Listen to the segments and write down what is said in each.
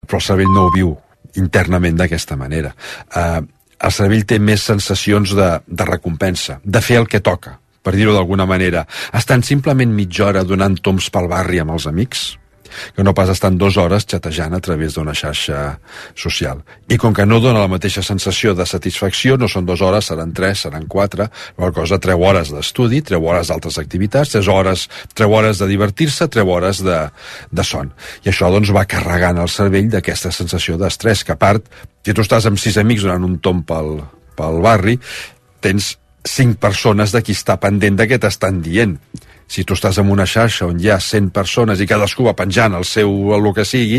però el cervell no ho viu internament d'aquesta manera. El cervell té més sensacions de recompensa, de fer el que toca, per dir-ho d'alguna manera. Estan simplement mitja hora donant tombs pel barri amb els amics, que no pas estan 2 hores xatejant a través d'una xarxa social. I com que no dona la mateixa sensació de satisfacció, no són 2 hores, seran 3, seran 4, la cosa treu hores d'estudi, treu hores d'altres activitats, treu hores de divertir-se, treu hores de son. I això doncs va carregant el cervell d'aquesta sensació d'estrès, que a part, si tu estàs amb 6 amics donant un tomb pel barri, tens 5 persones de qui està pendent de què t'estan dient. Si tu estàs en una xarxa on hi ha 100 persones i cadascú va penjant el que sigui,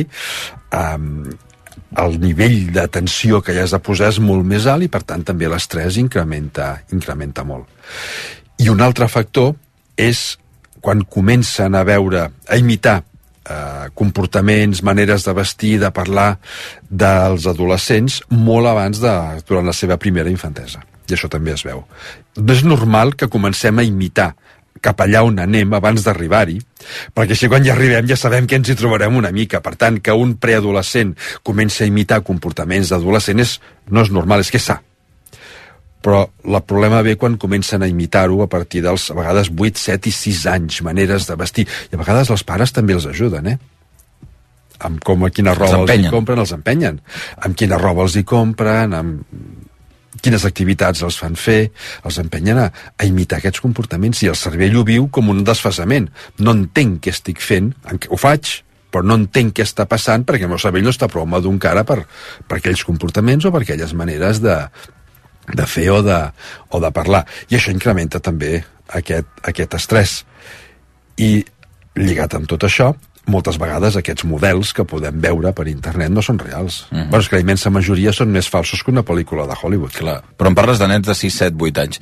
el nivell de tensió que hi has de posar és molt més alt i, per tant, també l'estrès incrementa molt. I un altre factor és quan comencen a imitar comportaments, maneres de vestir, de parlar dels adolescents molt abans durant la seva primera infantesa. I això també es veu. No és normal que comencem a imitar cap allà on anem abans d'arribar-hi, perquè així quan hi arribem ja sabem que ens hi trobarem una mica. Per tant, que un preadolescent comenci a imitar comportaments d'adolescent no és normal, és que és sa. Però el problema ve quan comencen a imitar-ho a partir dels, a vegades, 8, 7 i 6 anys, maneres de vestir. I a vegades els pares també els ajuden, amb quina roba els hi compren, els empenyen. Amb quina roba els hi compren, amb quines activitats els fan fer, els empenyen a imitar aquests comportaments, i el cervell ho viu com un desfasament. No entenc què estic fent, ho faig, però no entenc què està passant perquè el meu cervell no està prou madur encara per aquells comportaments o per aquelles maneres de fer o de parlar. I això incrementa també aquest estrès. I lligat amb tot això, moltes vegades aquests models que podem veure per internet no són reals. Bueno, és que la immensa majoria són més falsos que una pel·lícula de Hollywood. Clar. Però em parles de nens de 6, 7, 8 anys.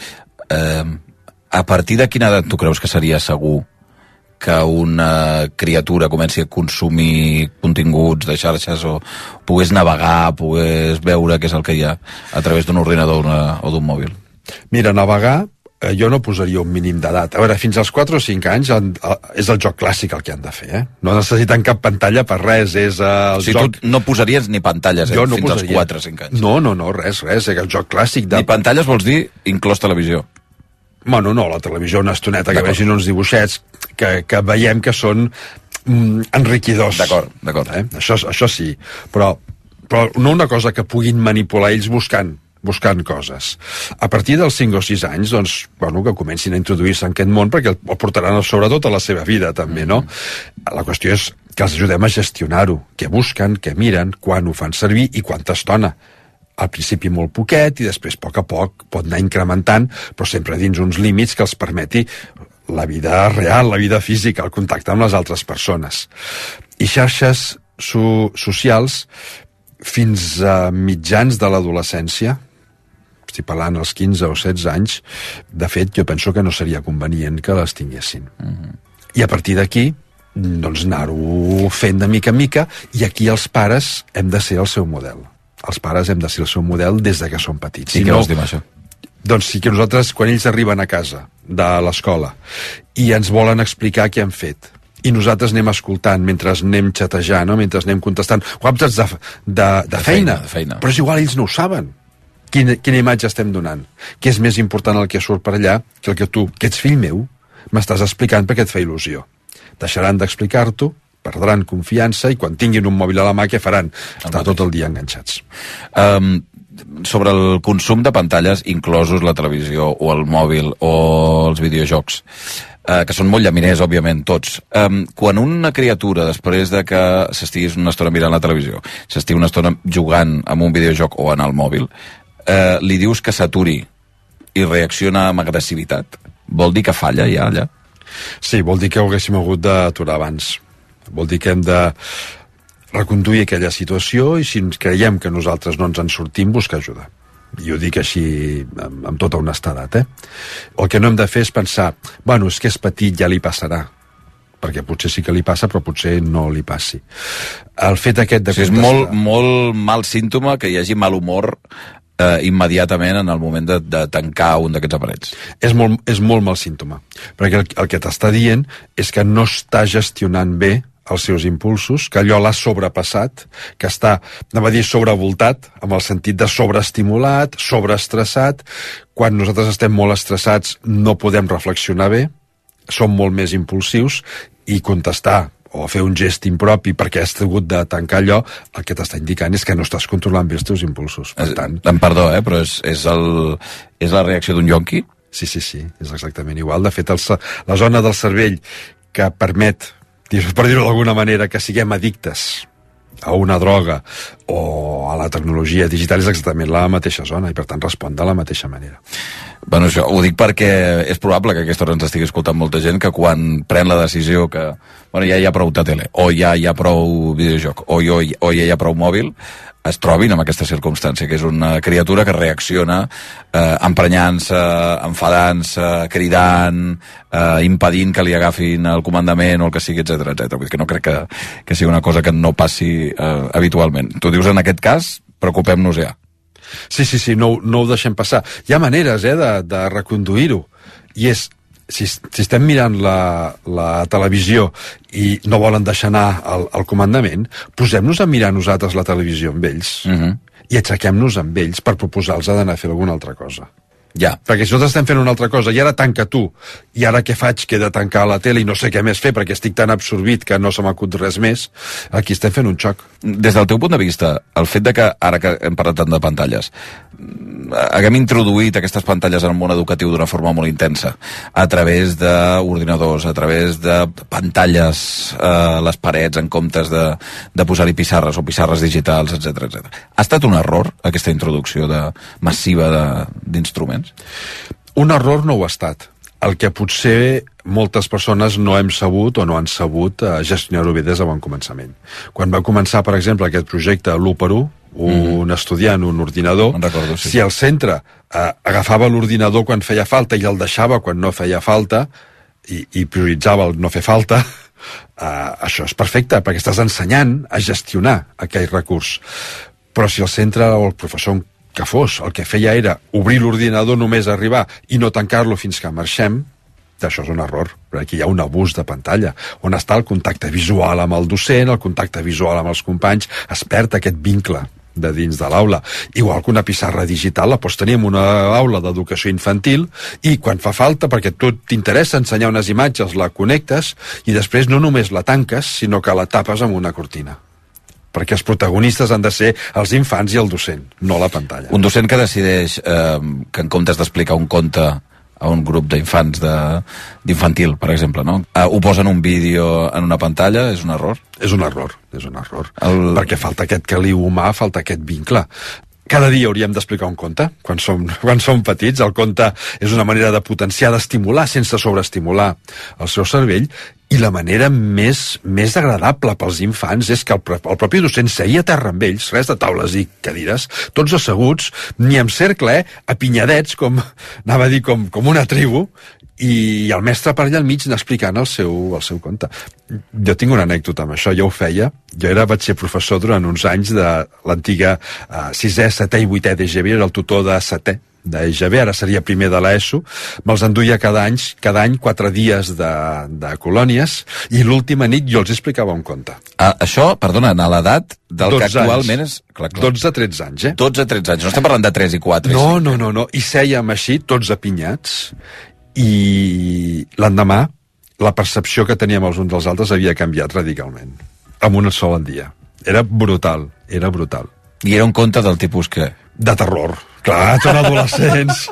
A partir de quina edat tu creus que seria segur que una criatura comenci a consumir continguts de xarxes o pogués navegar, pogués veure què és el que hi ha a través d'un ordinador o d'un mòbil? Mira, navegar, jo no posaria un mínim d'edat. A veure, fins als 4 o 5 anys és el joc clàssic el que han de fer, No necessiten cap pantalla per res, és el joc... Tu no posaries ni pantalles fins als 4 o 5 anys? No, res, és el joc clàssic de... Ni pantalles vols dir inclòs televisió? Bueno, no, la televisió una estoneta que vegin uns dibuixets que veiem que són enriquidors. D'acord. Això sí, però no una cosa que puguin manipular ells buscant coses. A partir dels 5 o 6 anys, doncs, que comencin a introduir-se en aquest món, perquè el portaran sobretot a la seva vida, també, no? La qüestió és que els ajudem a gestionar-ho, què busquen, què miren, quan ho fan servir i quanta estona. Al principi molt poquet i després a poc pot anar incrementant, però sempre dins uns límits que els permeti la vida real, la vida física, el contacte amb les altres persones. I xarxes socials fins a mitjans de l'adolescència, estic parlant als 15 o 16 anys, de fet jo penso que no seria convenient que les tinguessin. I a partir d'aquí, doncs anar-ho fent de mica en mica, i aquí els pares hem de ser el seu model. Els pares hem de ser el seu model des de que són petits. I què vols dir amb això? Doncs sí que nosaltres, quan ells arriben a casa de l'escola i ens volen explicar què han fet, i nosaltres anem escoltant mentre anem xatejant, mentre anem contestant whatsapps de feina, però és igual, ells no ho saben. Quina imatge estem donant? Què és més important el que surt per allà que el que tu, que ets fill meu, m'estàs explicant perquè et fa il·lusió. Deixaran d'explicar-t'ho, perdran confiança, i quan tinguin un mòbil a la mà, què faran? Estar tot el dia enganxats. Sobre el consum de pantalles, inclosos la televisió o el mòbil o els videojocs, que són molt llaminers, òbviament, tots. Quan una criatura, després de que s'estigui una estona mirant la televisió, s'estigui una estona jugant amb un videojoc o en el mòbil, li dius que s'aturi i reacciona amb agressivitat, vol dir que falla ja allà? Sí, vol dir que ho haguéssim hagut d'aturar abans. Vol dir que hem de reconduir aquella situació i si ens creiem que nosaltres no ens en sortim, buscar ajuda. I ho dic així amb tota honestedat. El que no hem de fer és pensar, bueno, és que és petit, ja li passarà. Perquè potser sí que li passa, però potser no li passi. El fet aquest de... És molt mal símptoma que hi hagi mal humor immediatament en el moment de tancar un d'aquests aparells. És molt mal símptoma, perquè el que t'està dient és que no està gestionant bé els seus impulsos, que allò l'ha sobrepassat, que està, anava a dir, sobrevoltat, amb el sentit de sobreestimulat, sobreestressat. Quan nosaltres estem molt estressats no podem reflexionar bé, som molt més impulsius, i contestar o fer un gest impropi perquè has hagut de tancar allò, el que t'està indicant és que no estàs controlant bé els teus impulsos. Per tant... Perdó, però és la reacció d'un yonqui? Sí, és exactament igual. De fet, la zona del cervell que permet, per dir-ho d'alguna manera, que siguem addictes a una droga o a la tecnologia digital és exactament la mateixa zona i per tant respon de la mateixa manera. Bueno, això ho dic perquè és probable que a aquesta hora ens estigui escoltant molta gent que quan pren la decisió que bueno, ja hi ha prou de tele, o ja hi ha prou videojoc, o ja hi ha prou mòbil, es trobin en aquesta circumstància, que és una criatura que reacciona emprenyant-se, enfadant-se, cridant, impedint que li agafin el comandament o el que sigui, etc. Vull dir que no crec que sigui una cosa que no passi habitualment. Tu dius en aquest cas, preocupem-nos ja. Sí, no ho deixem passar. Hi ha maneres de reconduir-ho, i és, si estem mirant la televisió i no volen deixar anar el comandament, posem-nos a mirar nosaltres la televisió amb ells i aixequem-nos amb ells per proposar-los d'anar a fer alguna altra cosa. Ja. Perquè si nosaltres estem fent una altra cosa i ara tanca tu, i ara què faig? Que he de tancar la tele i no sé què més fer perquè estic tan absorbit que no se m'acut res més, aquí estem fent un xoc. Des del teu punt de vista, el fet de que, ara que hem parlat tant de pantalles, haguem introduït aquestes pantalles en el món educatiu d'una forma molt intensa, a través d'ordinadors, a través de pantalles a les parets en comptes de posar-hi pissarres o pissarres digitals, etc. Ha estat un error aquesta introducció massiva d'instruments? Un error no ho ha estat. El que potser moltes persones no hem sabut o no han sabut gestionar-ho bé des de bon començament. Quan va començar, per exemple, aquest projecte l'1x1, un estudiant, un ordinador, recordo, sí. Si el centre agafava l'ordinador quan feia falta i el deixava quan no feia falta i prioritzava el no fer falta, això és perfecte, perquè estàs ensenyant a gestionar aquell recurs. Però si el centre o el professor que fos, el que feia era obrir l'ordinador només a arribar i no tancar-lo fins que marxem, això és un error, perquè aquí hi ha un abús de pantalla, on està el contacte visual amb el docent, el contacte visual amb els companys, es perd aquest vincle de dins de l'aula. Igual que una pissarra digital la pots tenir en una aula d'educació infantil i quan fa falta, perquè tu t'interessa ensenyar unes imatges, la connectes i després no només la tanques, sinó que la tapes amb una cortina. Perquè els protagonistes han de ser els infants i el docent, no la pantalla. Un docent que decideix que en comptes d'explicar un conte a un grup d'infants d'infantil, per exemple, no? Ho posen un vídeo en una pantalla, és un error? És un error. Perquè falta aquest caliu humà, falta aquest vincle. Cada dia hauríem d'explicar un conte, quan som petits. El conte és una manera de potenciar, d'estimular sense sobreestimular el seu cervell, i la manera més agradable pels infants és que el propi docent seia a terra amb ells, res de taules i cadires, tots asseguts, ni en cercle, apinyadets, com anava a dir, com una tribu, i el mestre per allà al mig anar explicant el seu conte. Jo tinc una anècdota amb això, jo ho feia. Vaig ser professor durant uns anys de l'antiga 6è, 7è i 8è d'EGB, era el tutor de 7è d'EGB, ara seria primer de l'ESO. Me'ls enduia cada any 4 dies de colònies, i l'última nit jo els explicava un conte. Això, perdona, a l'edat del que actualment és... 12-13 anys, 12-13 anys, no estem parlant de 3 i 4. No, i sèiem així, tots apinyats, i l'endemà la percepció que teníem els uns dels altres havia canviat radicalment, en un sol dia. Era brutal. I era un conte del tipus què? De terror. Clar, són adolescents.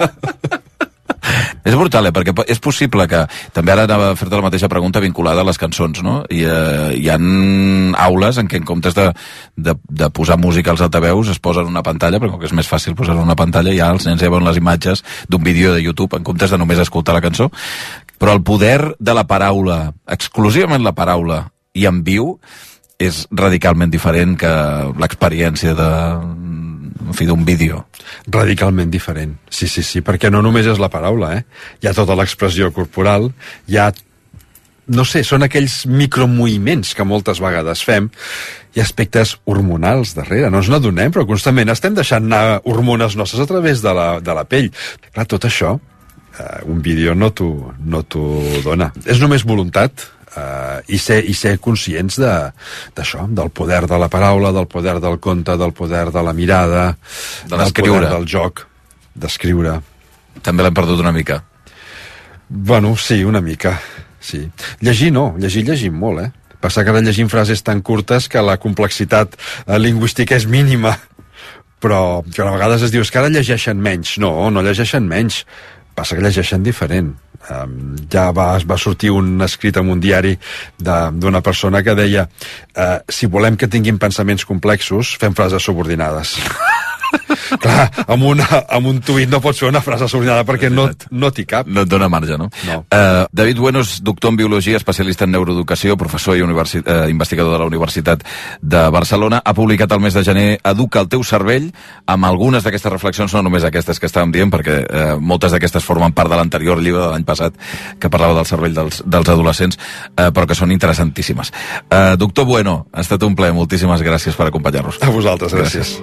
És brutal, perquè és possible que... També ara anava a fer-te la mateixa pregunta vinculada a les cançons, no? I hi ha aules en què en comptes de posar música als altaveus es posen una pantalla, perquè com que és més fàcil posar una pantalla, ja els nens ja veuen les imatges d'un vídeo de YouTube en comptes de només escoltar la cançó. Però el poder de la paraula, exclusivament la paraula, i en viu, és radicalment diferent que l'experiència d'un vídeo. Radicalment diferent, sí, perquè no només és la paraula, hi ha tota l'expressió corporal, hi ha, no sé, són aquells micromoviments que moltes vegades fem, hi ha aspectes hormonals darrere, no ens n'adonem, però constantment estem deixant anar hormones nostres a través de la pell. Clar, tot això, un vídeo no t'ho dona. És només voluntat, i ser conscients d'això, del poder de la paraula, del poder del conte, del poder de la mirada, del poder del joc, d'escriure. També l'hem perdut una mica. Bueno, sí, una mica, sí. Llegir no, llegim molt, Passa que ara llegim frases tan curtes que la complexitat lingüística és mínima, però que a vegades es diu que ara llegeixen menys. No llegeixen menys, passa que llegeixen diferent. Ja va sortir un escrit en un diari d'una persona que deia si volem que tinguin pensaments complexos, fem frases subordinades. Clar, amb un tuit no pots fer una frase subordinada perquè no t'hi cap. No et dona marge, no? No. David Bueno és doctor en Biologia, especialista en neuroeducació, professor i investigador de la Universitat de Barcelona. Ha publicat el mes de gener Educa el teu cervell, amb algunes d'aquestes reflexions, no només aquestes que estàvem dient, perquè moltes d'aquestes formen part de l'anterior llibre de l'any passat, que parlava del cervell dels adolescents, però que són interessantíssimes. Doctor Bueno, ha estat un plaer, moltíssimes gràcies per acompanyar-nos. A vosaltres, gràcies.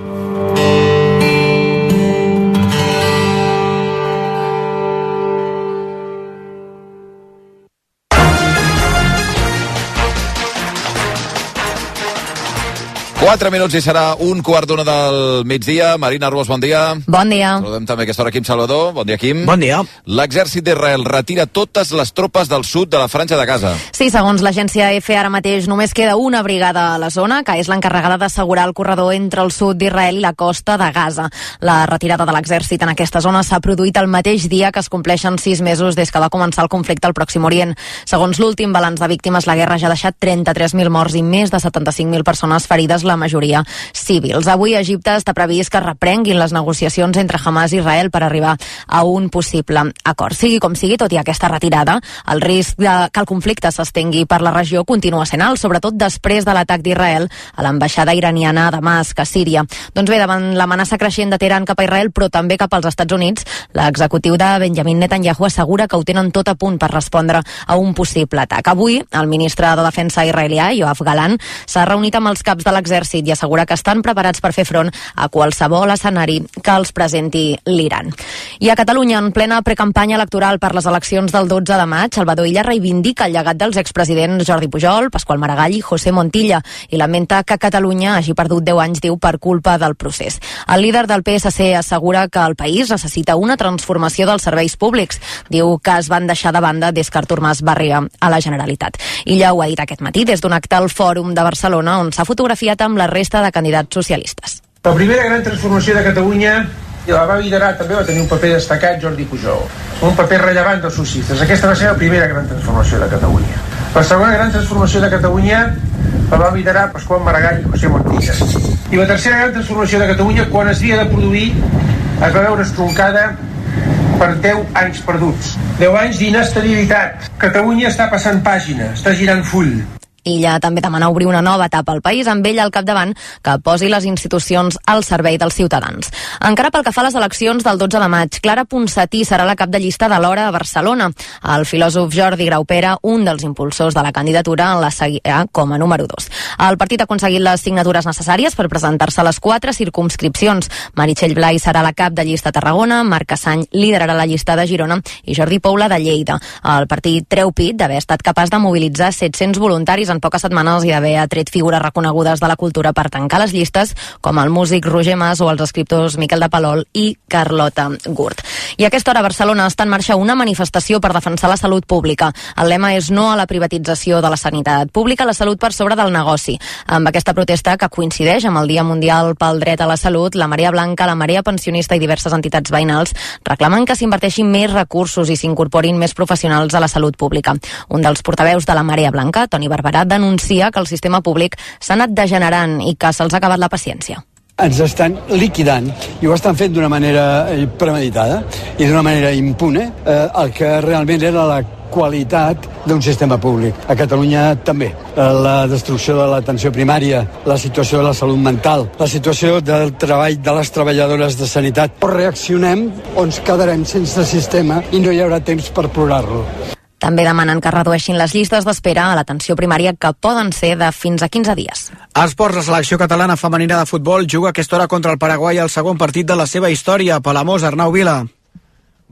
4 minuts i serà 1:15 del migdia. Marina Arbós, bon dia. Bon dia. Saludem també a aquesta hora Quim Salvador. Bon dia, Quim. Bon dia. L'exèrcit d'Israel retira totes les tropes del sud de la Franja de Gaza. Sí, segons l'agència EFE, ara mateix només queda una brigada a la zona, que és l'encarregada d'assegurar el corredor entre el sud d'Israel i la costa de Gaza. La retirada de l'exèrcit en aquesta zona s'ha produït el mateix dia que es compleixen 6 mesos des que va començar el conflicte al Pròxim Orient. Segons l'últim balanç de víctimes, la guerra ja ha deixat 33.000 morts i més de 75.000 persones ferides, la majoria civils. Avui a Egipte està previst que reprenguin les negociacions entre Hamas i Israel per arribar a un possible acord. Sigui com sigui, tot i aquesta retirada, el risc que el conflicte s'estengui per la regió continua sent alt, sobretot després de l'atac d'Israel a l'ambaixada iraniana a Damasc, a Síria. Doncs bé, davant l'amenaça creixent de Teheran cap a Israel, però també cap als Estats Units, l'executiu de Benjamin Netanyahu assegura que ho tenen tot a punt per respondre a un possible atac. Avui, el ministre de Defensa israelià, Yoav Gallant, s'ha reunit amb els caps de l'exèrcit i assegura que estan preparats per fer front a qualsevol escenari que els presenti l'Iran. I a Catalunya, en plena precampanya electoral per les eleccions del 12 de maig, Salvador Illa reivindica el llegat dels expresidents Jordi Pujol, Pasqual Maragall i José Montilla i lamenta que Catalunya hagi perdut 10 anys, diu, per culpa del procés. El líder del PSC assegura que el país necessita una transformació dels serveis públics. Diu que es van deixar de banda des que Artur Mas va arribar a la Generalitat. Illa ho ha dit aquest matí des d'un acte al Fòrum de Barcelona on s'ha fotografiat amb la resta de candidats socialistes. La primera gran transformació de Catalunya la va liderar, també va tenir un paper destacat Jordi Pujol, un paper rellevant dels socialistes. Aquesta va ser la primera gran transformació de Catalunya. La segona gran transformació de Catalunya la va liderar Pasqual Maragall i José Montilla. I la tercera gran transformació de Catalunya, quan es havia de produir, es va veure estroncada per 10 anys perduts. 10 anys d'inestabilitat. Catalunya està passant pàgina, està girant full. Illa també demana obrir una nova etapa al país amb ell al capdavant que posi les institucions al servei dels ciutadans. Encara pel que fa a les eleccions del 12 de maig, Clara Ponsatí serà la cap de llista de l'Hora a Barcelona. El filòsof Jordi Graupera, un dels impulsors de la candidatura, la seguirà com a número 2. El partit ha aconseguit les signatures necessàries per presentar-se a les 4 circumscripcions. Meritxell Blai serà la cap de llista a Tarragona, Marc Cassany liderarà la llista de Girona i Jordi Poula de Lleida. El partit treu pit d'haver estat capaç de mobilitzar 700 voluntaris en poques setmanes i d'haver atret figures reconegudes de la cultura per tancar les llistes, com el músic Roger Mas o els escriptors Miquel de Palol i Carlota Gurt. I a aquesta hora a Barcelona està en marxa una manifestació per defensar la salut pública. El lema és no a la privatització de la sanitat pública, la salut per sobre del negoci. Amb aquesta protesta, que coincideix amb el Dia Mundial pel Dret a la Salut, la Marea Blanca, la Marea Pensionista i diverses entitats veïnals reclamen que s'inverteixin més recursos i s'incorporin més professionals a la salut pública. Un dels portaveus de la Marea Blanca, Toni Barberà, denuncia que el sistema públic s'ha anat degenerant i que se'ls ha acabat la paciència. Ens estan liquidant i ho estan fent d'una manera premeditada i d'una manera impune el que realment era la qualitat d'un sistema públic. A Catalunya també. La destrucció de l'atenció primària, la situació de la salut mental, la situació del treball de les treballadores de sanitat. O reaccionem o ens quedarem sense sistema i no hi haurà temps per plorar-lo. També demanen que redueixin les llistes d'espera a l'atenció primària, que poden ser de fins a 15 dies. A esports, la selecció catalana femenina de futbol juga a aquesta hora contra el Paraguai el segon partit de la seva història. Palamós, Arnau Vila.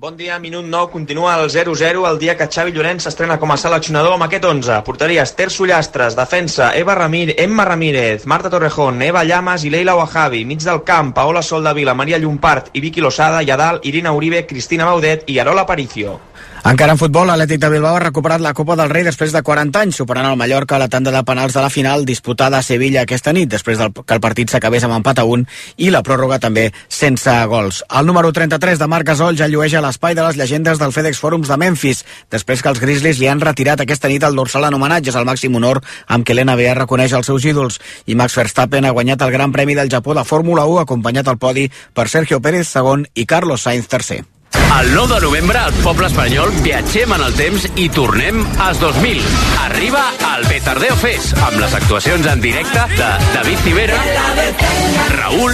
Bon dia, minut 9, continua el 0-0 el dia que Xavi Llorenç s'estrena com a seleccionador amb aquest 11. Porteries, Ter Sullastres, defensa, Emma Ramírez, Marta Torrejón, Eva Llamas i Leila Wahabi, mig del camp, Paola Soldavila, Maria Llompart i Vicky Losada, i a dalt, Irina Uribe, Cristina Baudet i Arola Aparicio. Encara en futbol, l'Atlètic de Bilbao ha recuperat la Copa del Rei després de 40 anys, superant el Mallorca a la tanda de penals de la final disputada a Sevilla aquesta nit, després que el partit s'acabés amb empat a 1 i la pròrroga també sense gols. El número 33 de Marc Gasol ja llueix a l'espai de les llegendes del FedEx Forums de Memphis, després que els Grizzlies li han retirat aquesta nit el dorsal en homenatges, el màxim honor amb què l'NBA reconeix els seus ídols. I Max Verstappen ha guanyat el Gran Premi del Japó de Fórmula 1, acompanyat al podi per Sergio Pérez, segon, i Carlos Sainz, tercer. El 9 de novembre, al poble espanyol, viatgem en el temps i tornem als 2000. Arriba el Petardeo Fest, amb les actuacions en directe de David Civera, Raúl,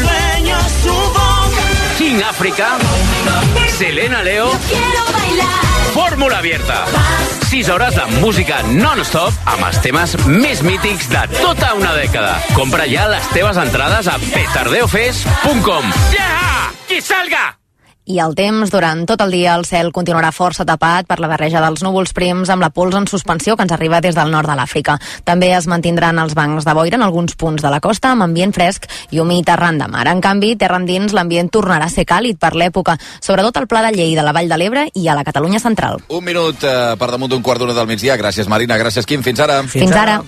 King África, Selena Leo, Fórmula Abierta. 6 hores de música non-stop amb els temes més mítics de tota una dècada. Compra ja les teves entrades a petardeofest.com. Yeah! Qui salga! I el temps, durant tot el dia, el cel continuarà força tapat per la barreja dels núvols prims amb la pols en suspensió que ens arriba des del nord de l'Àfrica. També es mantindran els bancs de boira en alguns punts de la costa amb ambient fresc i humit arran de mar. En canvi, terra endins, l'ambient tornarà a ser càlid per l'època, sobretot al Pla de Lleida, a la Vall de l'Ebre i a la Catalunya central. Un minut per damunt d'un quart d'una del migdia. Gràcies, Marina. Gràcies, Quim. Fins ara. Fins ara.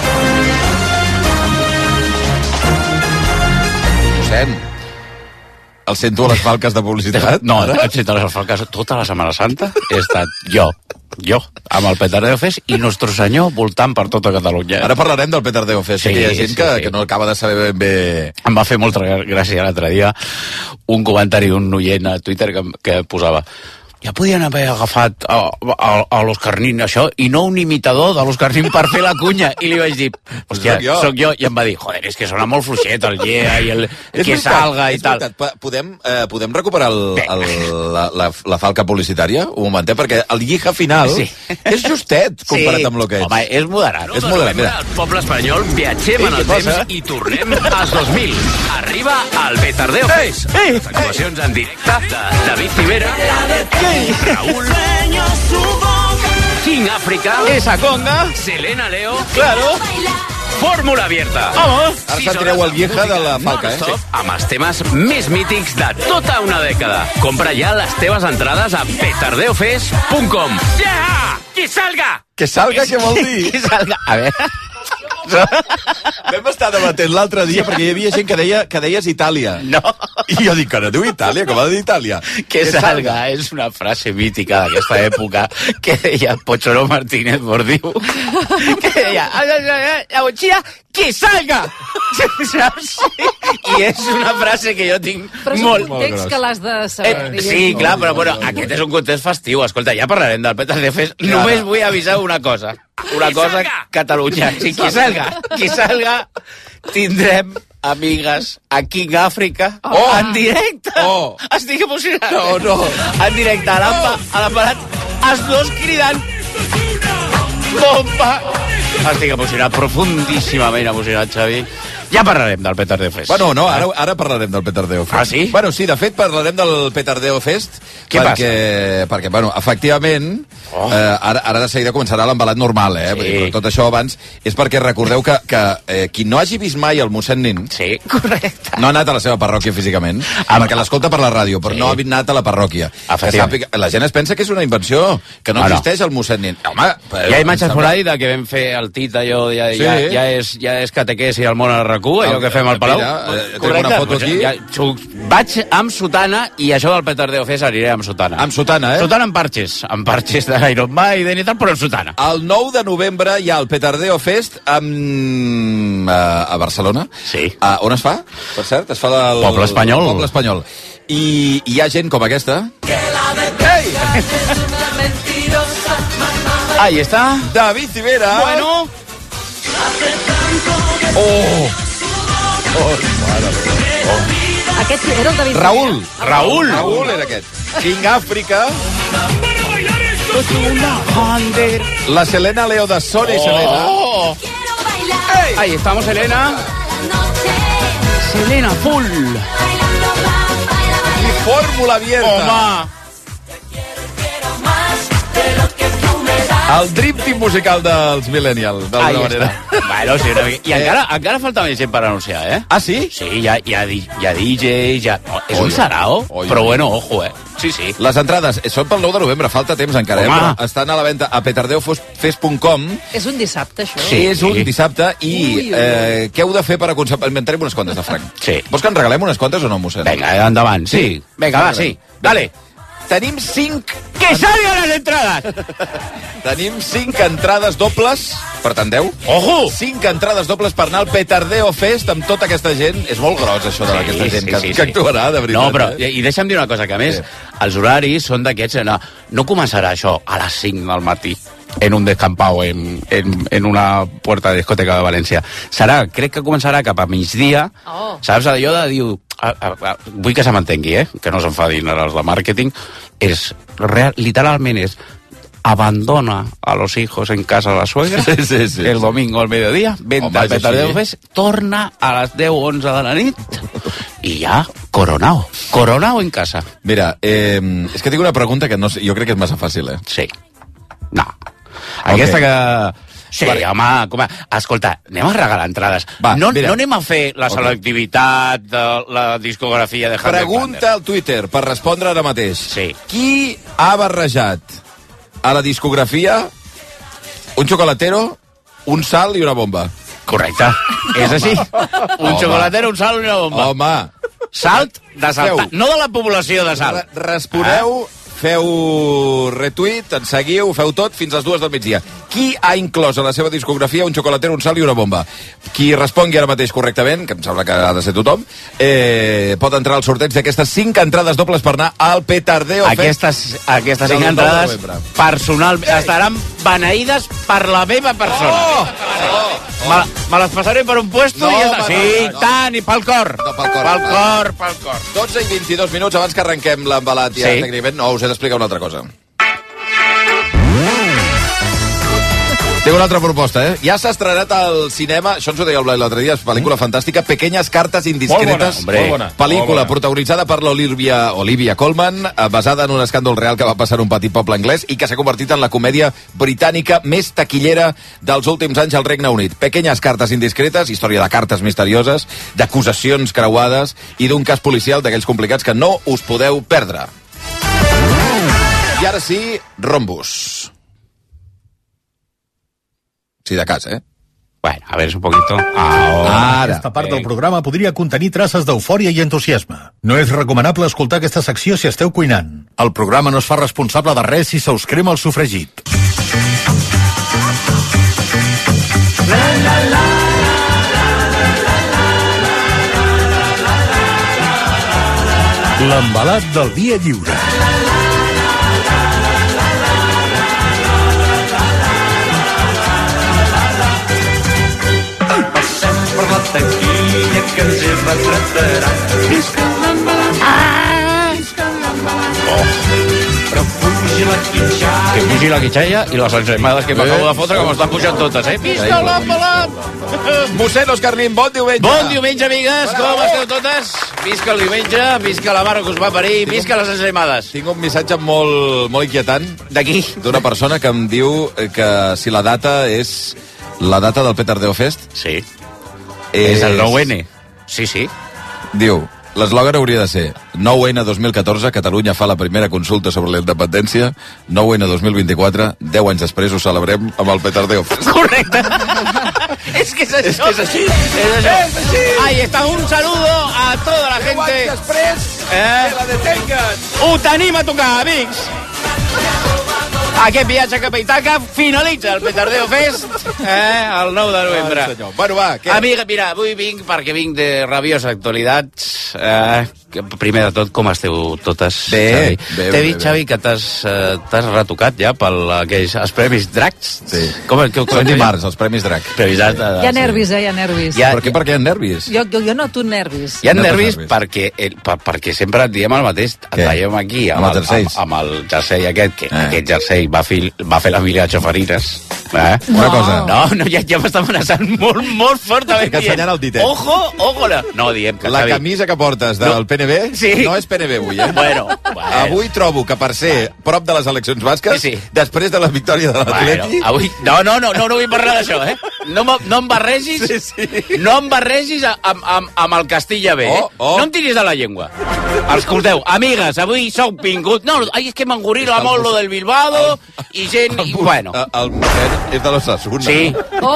El sento a les falques de publicitat? No, el sento a les falques tota la Setmana Santa he estat jo, amb el Petardeo Fest i Nostre Senyor voltant per tota Catalunya. Ara parlarem del Petardeo Fest, sí, que hi ha gent que no acaba de saber ben bé... Em va fer molta gràcia l'altre dia un comentari d'un oient a Twitter que posava: ja podien haver agafat a l'Òscar Nin això i no un imitador de l'Òscar Nin per fer la cunya. I li vaig dir, hòstia, soc jo. I em va dir, joder, és que sona molt fluixet el yeah i el que salga i tal. Podem recuperar la falca publicitària? Un momentet, perquè el llija final és justet comparat amb el que ets. Home, és moderat. És moderat, mira. El poble espanyol, viatgem en el temps i tornem als 2000. Arriba el Petardeo Fest. Les actuacions en directe de David Civera, Raúl, King África, esa conga, Selena Leo, claro, Fórmula Abierta. Vamos. Ara sentireu el vieja de la falca, Sí. Amb els temes més mítics de tota una dècada. Compra ja les teves entrades a petardeofest.com. Yeah! Qui salga! Que salga, què vol dir? Que salga. A veure... Vam estar debatent l'altre dia perquè hi havia gent que deies Itàlia. No. I jo dic, que no diu Itàlia, com ha de dir Itàlia? Que salga és una frase mítica d'aquesta època que deia Pocholo Martínez Bordiu, que deia la bochilla, que salga! Saps? I és una frase que jo tinc però molt... Però és un context que l'has de saber. Sí, clar, però bueno, aquest és un context festiu. Escolta, ja parlarem del Petardeo Fest. Només vull avisar una cosa. Una cosa, Catalunya. Si qui salga, tindrem amigues a King África en directe. Estic emocionat. No. En directe a l'Emparat, els dos cridant bomba. Estic emocionat, profundíssimament emocionat, Xavi. Ja parlarem del Petardeo Fest. Bueno, no, ara parlarem del Petardeo Fest. Ah, sí? Bueno, sí, de fet, parlarem del Petardeo Fest. Què passa? Perquè, bueno, efectivament, ara de seguida començarà l'embalat normal, Sí. Però tot això abans és perquè recordeu que qui no hagi vist mai el mossèn Nin... Sí, correcte. No ha anat a la seva parròquia físicament, perquè l'escolta per la ràdio, però no ha anat a la parròquia. Que sàpiga, la gent es pensa que és una invenció, que no existeix el mossèn Nin. Home, hi ha imatges por ahí de que vam fer el Tita, allò, ja és catequesi al món a RAC1, allò que fem al Palau. Correcte. Una foto aquí. Vaig amb sotana i això del Petardeo Fest aniré amb sotana. Amb sotana, Sotana amb parxes d'Iron Maiden i tal, però amb sotana. El 9 de novembre hi ha el Petardeo Fest a Barcelona. Sí. On es fa? Per cert, es fa al Poble Espanyol. Poble Espanyol. I hi ha gent com aquesta. Ei! Ahí està. David Civera. Bueno. Aquest era el David Raúl era aquest. King África. La Selena Leo de Sona i Selena. Ahí estamos, Selena. Selena full. I Fórmula Abierta. Home. El Dream Team musical dels Millennials, d'alguna manera. Bueno, sí, I encara falta més gent per anunciar, eh? Ah, sí? Sí, hi ha DJs, és un sarao, però bueno, ojo, Sí. Les entrades són pel 9 de novembre, falta temps encara, però estan a la venda a petardeofest.com. És un dissabte, això? Sí, és un dissabte i què heu de fer per aconseguir... En tenim unes quantes de franc. Sí. Vols que en regalem unes quantes o no, mossèn? Vinga, endavant, sí. Vinga, va, sí. Dale. Tenim 5... ¡Que salgan las entradas! Tenim 5 entrades dobles, per tant 10. Ojo! 5 entrades dobles per anar al Petardeo Fest amb tota aquesta gent. És molt gros, això d'aquesta gent que actuarà, de veritat. No, però, i deixa'm dir una cosa, que a més, els horaris són d'aquests... No començarà això a les 5 del matí en un descampau en una puerta de discoteca de València. Crec que començarà cap a migdia. Saps, allò de dir... vull que se m'entengui, que no s'enfadin ara els de màrqueting, literalment és abandona a los hijos en casa de la suegra el domingo al mediodía, vente al Petardeo Fest, torna a les 10-11 de la nit i ja coronao en casa. Mira, és que tinc una pregunta que no sé, jo crec que és massa fàcil, Sí. No. Aquesta que... Sí, home, escolta, anem a regalar entrades. No anem a fer la selectivitat de la discografia de Hunter. Pregunta al Twitter, per respondre ara mateix. Sí. Qui ha barrejat a la discografia un xocolatero, un sal i una bomba? Correcte. És així. Un xocolatero, un sal i una bomba. Home. Salt de Salt. No de la població de Salt. Responeu... Feu retweet, ens seguiu, feu tot fins a les 2 del migdia. Qui ha inclòs a la seva discografia un xocolatero, un sal i una bomba? Qui respongui ara mateix correctament, que em sembla que ha de ser tothom, pot entrar al sorteig d'aquestes 5 entrades dobles per anar al Petardeo Fest. Aquestes 5 entrades personal estaran beneïdes per la meva persona. Me les passaré per un puesto i ja està. Sí, tant, i pel cor. Pel cor. 12 i 22 minuts abans que arrenquem l'embalat ja tècnicament. No, us he d'explicar una altra cosa. Tinc una altra proposta, Ja s'ha estrenat al cinema, això ens ho deia el Blai l'altre dia, pel·lícula fantàstica, Pequeñas cartas indiscretes. Molt bona. Pel·lícula protagonitzada per l'Olivia Colman, basada en un escàndol real que va passar en un petit poble anglès i que s'ha convertit en la comèdia britànica més taquillera dels últims anys al Regne Unit. Pequeñas cartas indiscretes, història de cartes misterioses, d'acusacions creuades i d'un cas policial d'aquells complicats que no us podeu perdre. I ara sí, Rombus. Sí, de cas, Bueno, a ver, un poquito. Aquesta part del programa podria contenir traces d'eufòria i entusiasme. No és recomanable escoltar aquesta secció si esteu cuinant. El programa no es fa responsable de res si se us crema el sofregit. L'embalat del dia lliure. Per la taquilla que ens hi retratarà. Visca l'embalat. Visca l'embalat. Però pugi la quitxalla. Que pugi la quitxalla i les ensaïmades que m'acabo de fotre, com estan pujant totes, Visca l'embalat. Mossèn Òscar Nin, bon diumenge. Bon diumenge, amigues. Com esteu totes? Visca el diumenge, visca la mare que us va parir, visca les ensaïmades. Tinc un missatge molt inquietant. D'aquí? D'una persona que em diu que si la data és la data del Petardeo Fest. Sí. És el 9N. Sí. Diu, l'eslògan hauria de ser 9N 2014, Catalunya fa la primera consulta sobre la independència, 9N 2024, 10 anys després ho celebrem amb el Petardeo Fest. Correcte. Es que es això. És així. Ahí está, un saludo a toda la gente. 10 anys després, que la detengan. Ho tenim a tocar, amics. Aquest viatge cap a Ítaca finalitza el Petardeo Fest el 9 de novembre. Bueno, va, què? Amiga, mira, avui vinc perquè vinc de rabiosa actualitat. Primer de tot, com esteu totes? Bé. T'he dit, Xavi, que t'has retocat ja per els Premis Dracs? Sí. Són dimarts, els Premis Drac. Hi ha nervis, hi ha nervis. Per què hi ha nervis? Jo noto nervis. Hi ha nervis perquè sempre et diem el mateix. Et veiem aquí amb el jersei aquest, que aquest jersei va fer la Mireia Xafarinas. Una cosa. No, ja m'està amenaçant molt fortament. Que ensenyant el ditet. Ojo. No, diem que la camisa que portes del PNB no és PNB avui, Bueno. Avui trobo que per ser prop de les eleccions basques, després de la victòria de l'Atleti... Avui... No vull parlar d'això, No em barregis, no em barregis amb el Castilla B, No em tiris de la llengua. Escolteu, amigues, avui sou vingut... No, és que m'engorila molt lo del Bilbao i gent... Bueno. El Mossèn és de l'Osasuna. Sí.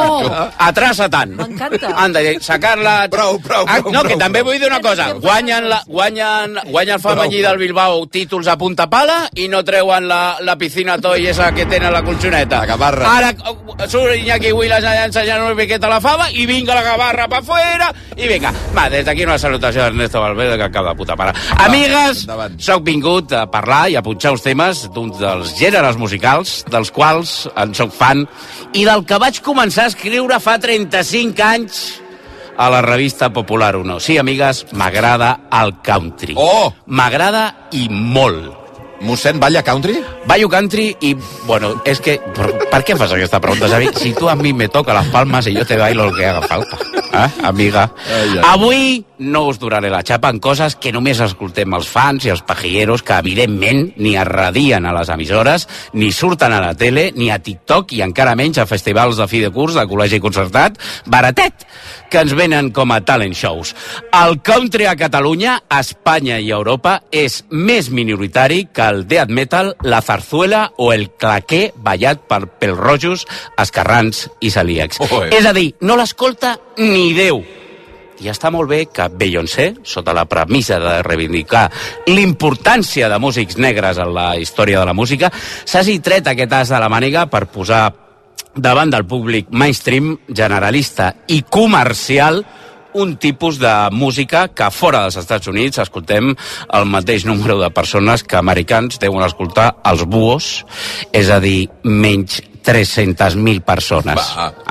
Atrasa tant. M'encanta. Han de sacar-la... Prou. No, que també vull dir una cosa. Guanya el femení del Bilbao títols a punta pala i no treuen la piscina toy esa que tenen la colxoneta. La gavarra. Ara surt Iñaki Huilas allà ensenyant una miqueta la fava i vinga la gavarra pa fuera i vinga. Va, des d'aquí una salutació d'Ernesto Valverde que acaba de puta pare. Amigues, sóc vingut a parlar i a punxar uns temes d'un dels gèneres musicals dels quals en sóc fan i del que vaig començar a escriure fa 35 anys a la revista Popular 1. Sí, amigues, m'agrada el country. M'agrada i molt. Mossèn balla country? Ballo country i, bueno, és que... Per què fas aquesta pregunta, Xavi? Si tu a mi me toca les palmes i jo te bailo el que haga falta. Amiga? Avui no us duraré la xapa en coses que només escoltem els fans i els pajilleros que, evidentment, ni es radien a les emissores, ni surten a la tele, ni a TikTok, i encara menys a festivals de fi de curs de col·legi concertat, baratet, que ens venen com a talent shows. El country a Catalunya, a Espanya i a Europa és més minoritari que el death metal, la zarzuela o el claqué ballat per pelrojos, escarrans i celíacs. És a dir, no l'escolta ni Déu. I està molt bé que Beyoncé, sota la premissa de reivindicar l'importància de músics negres en la història de la música, s'hagi tret aquest as de la màniga per posar davant del públic mainstream, generalista i comercial un tipus de música que fora dels Estats Units escoltem el mateix número de persones que americans deuen escoltar els buos, és a dir, menys 300.000 persones.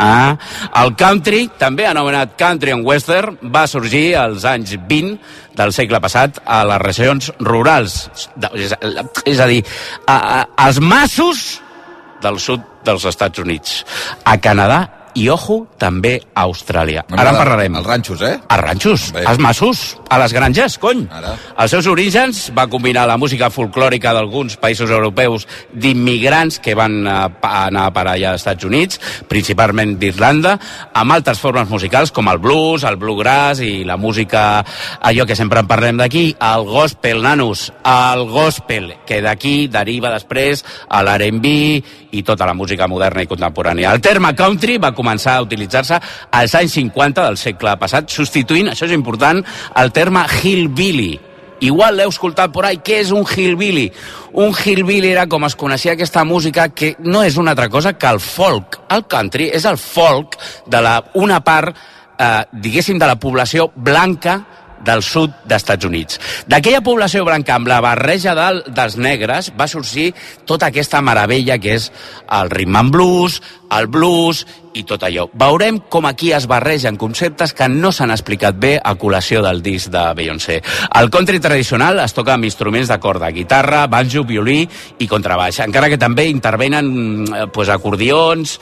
El country, també anomenat country and western, va sorgir als anys 20 del segle passat a les regions rurals, és a dir, als massos del sud dels Estats Units, a Canadà i, ojo, també a Austràlia. Ara en parlarem. Els ranxos, Els ranxos, els massos, a les granges, cony. Els seus orígens va combinar la música folclòrica d'alguns països europeus d'immigrants que van anar per allà als Estats Units, principalment d'Irlanda, amb altres formes musicals com el blues, el bluegrass i la música, allò que sempre en parlem d'aquí, el gospel, nanos, el gospel, que d'aquí deriva després a l'R&B i tota la música moderna i contemporània. El terme country va començar a utilitzar-se als anys 50 del segle passat, substituint, això és important, el terme hillbilly. Igual l'heu escoltat por ahí. Què és un hillbilly? Un hillbilly era com es coneixia aquesta música, que no és una altra cosa que el folk. El country és el folk de una part, diguéssim, de la població blanca del sud dels Estats Units. D'aquella població blanca amb la barreja dels negres va sorgir tota aquesta meravella que és el rhythm and blues, el blues i tot allò. Veurem com aquí es barregen conceptes que no s'han explicat bé a col·lació del disc de Beyoncé. El country tradicional es toca amb instruments de corda, guitarra, banjo, violí i contrabaix, encara que també intervenen acordions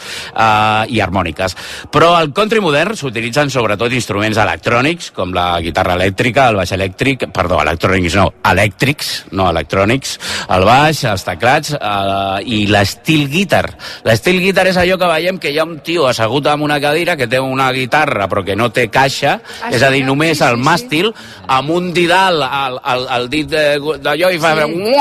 i harmòniques. Però al country modern s'utilitzen sobretot instruments electrònics, com la guitarra elèctrica, el baix elèctric, perdó, electrònics no, elèctrics, no electrònics, el baix, els teclats i l'steel guitar. L'steel guitar és allò que veiem que hi ha un tio assegut amb una cadira que té una guitarra però que no té caixa, és a dir, només el màstil, amb un didal al dit d'allò i fa...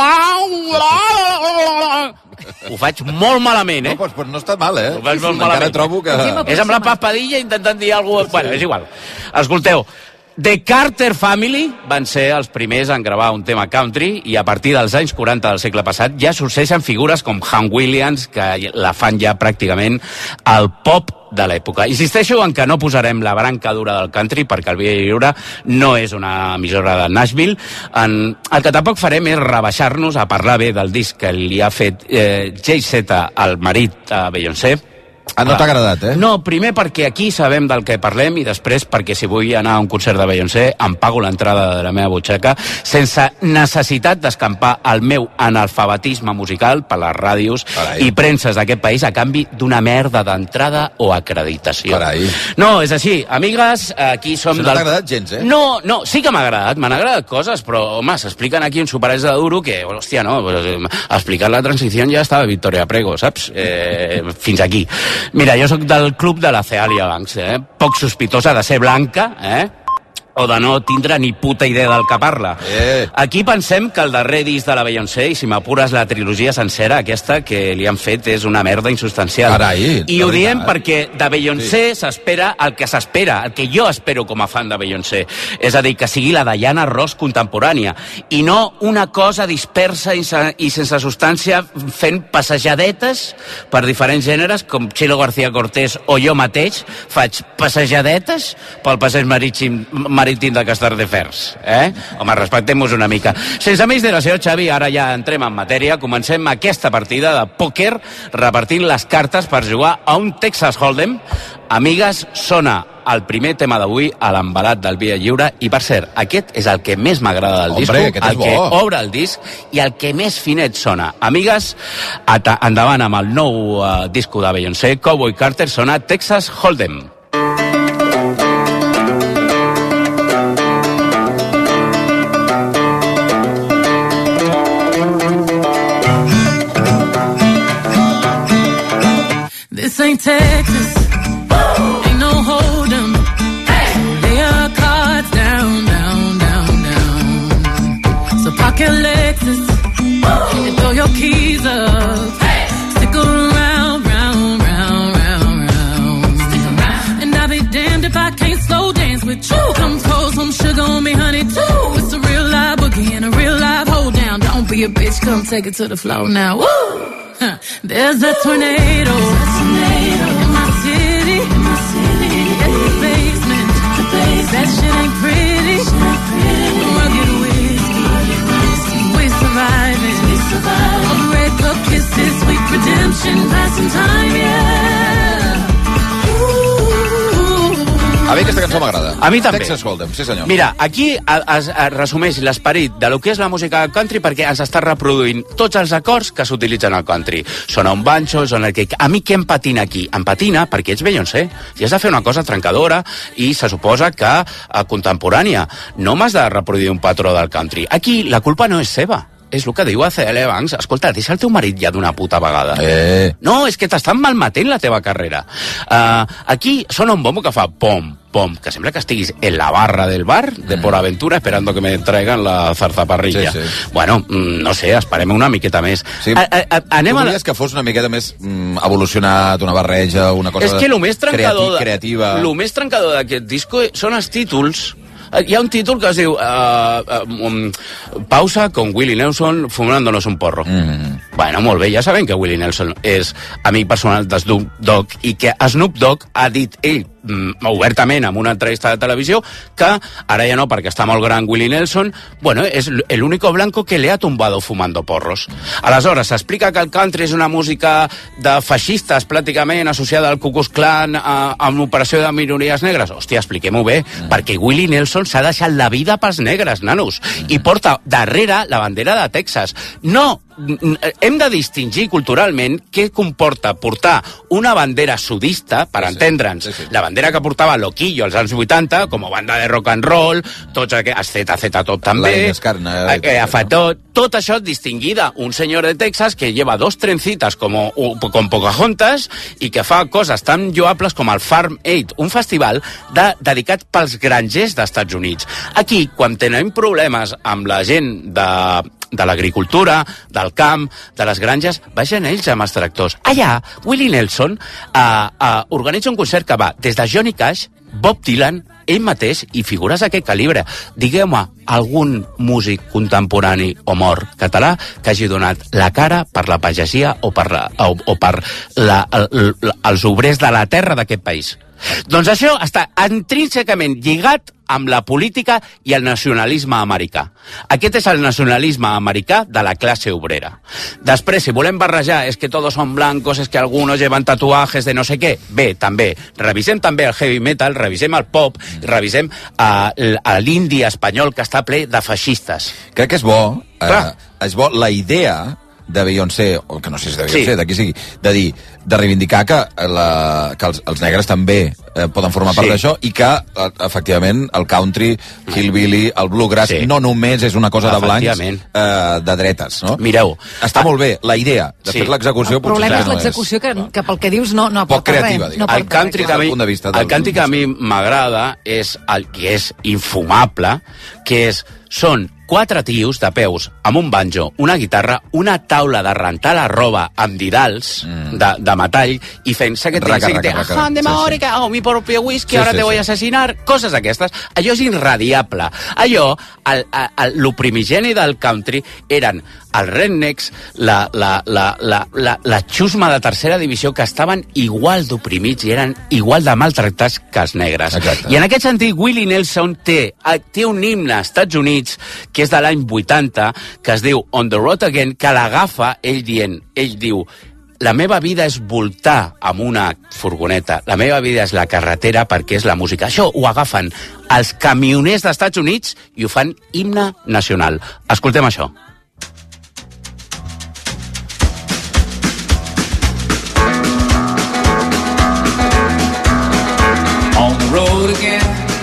Ho faig molt malament, No, però no està mal, Ho faig molt malament. Encara trobo que... És amb la Paz Padilla intentant dir alguna cosa... Bueno, és igual. Escolteu, The Carter Family van ser els primers en gravar un tema country i a partir dels anys 40 del segle passat ja sorgeixen figures com Hank Williams, que la fan ja pràcticament el pop de l'època. Insisteixo en que no posarem la branca dura del country perquè el Via Lliure no és una emissora de Nashville. El que tampoc farem és rebaixar-nos a parlar bé del disc que li ha fet Jay-Z, el marit a Beyoncé, no t'ha agradat, eh? No, primer perquè aquí sabem del que parlem i després perquè si vull anar a un concert de Beyoncé em pago l'entrada de la meva butxaca sense necessitat d'escampar el meu analfabetisme musical per les ràdios i premses d'aquest país a canvi d'una merda d'entrada o acreditació. Carai. No, és així. Amigues, aquí som... No t'ha agradat gens, eh? No, sí que m'ha agradat. M'han agradat coses, però, home, s'expliquen aquí un superès de duro que, hòstia, no, explicar la transició ja estava Victoria Prego, saps? Fins aquí. Mira, jo sóc del club de la Cealia Banks, poc sospitosa de ser blanca, o de no tindre ni puta idea del que parla. Aquí pensem que el darrer disc de la Beyoncé, i si m'apures la trilogia sencera, aquesta que li han fet és una merda insubstancial. Carai, I ho diem perquè de Beyoncé s'espera el que s'espera, el que jo espero com a fan de Beyoncé. És a dir, que sigui la Diana Ross contemporània, i no una cosa dispersa i sense substància fent passejadetes per diferents gèneres, com Chilo García Cortés o jo mateix faig passejadetes pel passeig marítim de Castelldefels, Home, respectem-nos una mica. Sense més dilació, Xavi, ara ja entrem en matèria. Comencem aquesta partida de pòquer repartint les cartes per jugar a un Texas Hold'em. Amigues, sona el primer tema d'avui a l'embalat del Via Lliure i, per cert, aquest és el que més m'agrada del disco, el que obre el disc i el que més finet sona. Amigues, endavant amb el nou disco de Beyoncé, Cowboy Carter, sona Texas Hold'em. This ain't Texas, ain't no hold'em. Lay your cards down, down, down, down. So park your Lexus and throw your keys up. Stick around, round, round, round, round. Stick around. And I'll be damned if I can't slow dance with you. Come pour some sugar on me, honey, too. It's a real live boogie and a real live hold down. Don't be a bitch, come take it to the floor now. Woo! There's a tornado in my city. It's the basement. That shit ain't pretty. Rugged whiskey. We're surviving. All red cup kisses, sweet redemption, passing time, yeah. A mi aquesta cançó m'agrada. A mi també. Texas Hold'em, sí senyor. Mira, aquí es resumeix l'esperit de lo que és la música country perquè ens està reproduint tots els acords que s'utilitzen al country. Sona un banjo, sona el que... A mi què em patina aquí? Em patina perquè ets Beyoncé i has de fer una cosa trencadora i se suposa que contemporània. No m'has de reproduir un patró del country. Aquí la culpa no és seva. És el que diu a CL Banks. Escolta, deixa el teu marit ja d'una puta vegada. No, és que t'estan malmetent la teva carrera. Aquí sona un bombo que fa pom, pom, que sembla que estiguis en la barra del bar de Por Aventura esperando que me traigan la zarzaparrilla. Sí. Bueno, no sé, esperem una miqueta més. Sí, tu volies que fos una miqueta més evolucionat, una barreja, una cosa creativa. El més trencador d'aquest disco són els títols. Hi ha un títol que es diu Pausa con Willie Nelson fumándonos un porro. Bueno, molt bé, ja sabem que Willie Nelson és amic personal de Snoop Dogg i que Snoop Dogg ha dit ell obertament en una entrevista de televisió que ara ja no, perquè està molt gran Willie Nelson, bueno, és el único blanco que le ha tumbado fumando porros. Aleshores, s'explica que el country és una música de feixistes pràcticament associada al Ku Klux Klan amb l'operació de minories negres. Hòstia, expliquem-ho bé, perquè Willie Nelson s'ha deixat la vida pels negres, nanos, i porta darrere la bandera de Texas. No, hem de distingir culturalment què comporta portar una bandera sudista, per entendre'ns, la bandera que portava Loquillo als anys 80, com a banda de rock and roll, tots aquests ZZ Top també, tot això distingida un senyor de Texas que lleva dos trencitas com Pocahontas i que fa coses tan lloables com el Farm Aid, un festival dedicat pels grangers d'Estats Units. Aquí, quan tenim problemes amb la gent de l'agricultura, del camp, de les granges, vagin ells amb els tractors. Allà, Willie Nelson organitza un concert que va des de Johnny Cash, Bob Dylan, ell mateix i figures d'aquest calibre. Digueu-me algun músic contemporani o mort català que hagi donat la cara per la pagesia o per els obrers de la terra d'aquest país. Doncs això està intrínsecament lligat amb la política i el nacionalisme americà. Aquest és el nacionalisme americà de la classe obrera. Després, si volem barrejar, és que todos son blancos, és que algunos llevan tatuajes de no sé què. Bé, també. Revisem també el heavy metal, revisem el pop, revisem l'indi espanyol que està ple de feixistes. Crec que és bo, la idea de Beyoncé, o que no sé si de Beyoncé, de qui sigui, de reivindicar que els negres també poden formar part d'això i que, efectivament, el country, hillbilly, el bluegrass, no només és una cosa de blancs de dretes, no? Mireu. Està molt bé, la idea. De fet, l'execució... El problema és l'execució, que pel que dius no aporta res. El country que a mi m'agrada és el que és infumable, que són 4 tios de peus amb un banjo, una guitarra, una taula de rentar la roba amb didals de metall i fent mi propio whisky, ahora te voy a asesinar, coses aquestes. Allò és irradiable. Allò, el primigeni del country eren els rednecks, la xusma de tercera divisió, que estaven igual d'oprimits i eren igual de maltractats que els negres. Exacte. I en aquest sentit, Willie Nelson té un himne als Estats Units que és de l'any 80, que es diu On the Road Again, que l'agafa ell diu, la meva vida és voltar amb una furgoneta, la meva vida és la carretera perquè és la música. Això ho agafen els camioners dels Estats Units i ho fan himne nacional. Escoltem això. On the road again,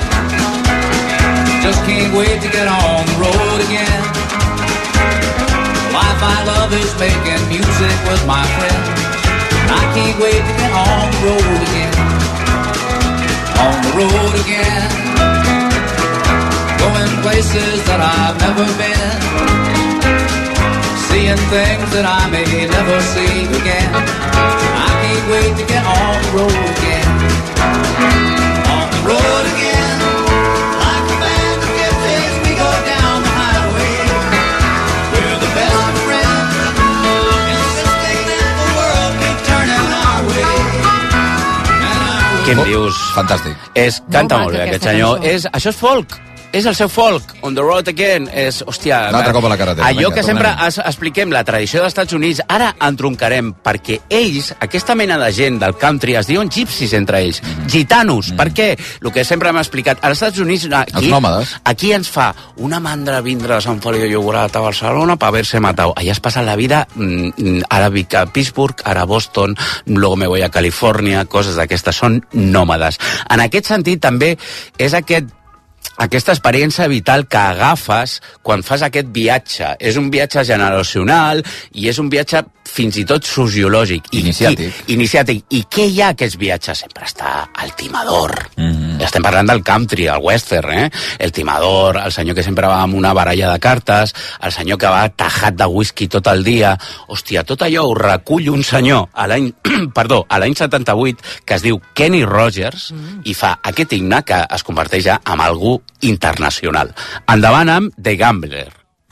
just can't wait to get on the road again. The life I love is making music with my friends. I can't wait to get on the road again. On the road again, going places that I've never been, seeing things that I may never see again. I can't wait to get on the road again. On the road again, like a band of gypsies, we go down the highway. We're the best of friends, insisting that the world keep turning our way. Què em dius? Fantàstic. Canta molt bé aquest senyor. Això és folk. És el seu folk, On the Road Again, és, hòstia... Un altre cop a la carretera. Allò que sempre expliquem, la tradició dels Estats Units, ara entroncarem, perquè ells, aquesta mena de gent del country, es diuen gypsies entre ells, gitanos. Per què? El que sempre hem explicat, als Estats Units, els nòmades. Aquí ens fa una mandra vindre a Sant Feliu de Llobregat a Barcelona per haver-se matado. Allà es passa la vida, ara vic a Pittsburgh, ara a Boston, luego me voy a Califòrnia, coses d'aquestes, són nòmades. En aquest sentit, també, és aquesta experiència vital que agafes quan fas aquest viatge. És un viatge generacional i és un viatge fins i tot sociològic. Iniciàtic. I què hi ha a aquests viatges? Sempre està el timador. Estem parlant del country, el western, El timador, el senyor que sempre va amb una baralla de cartes, el senyor que va tajat de whisky tot el dia. Hòstia, tot allò ho recull un senyor a l'any 78 que es diu Kenny Rogers i fa aquest himne que es converteix ja en algú internacional. Endavant amb The Gambler.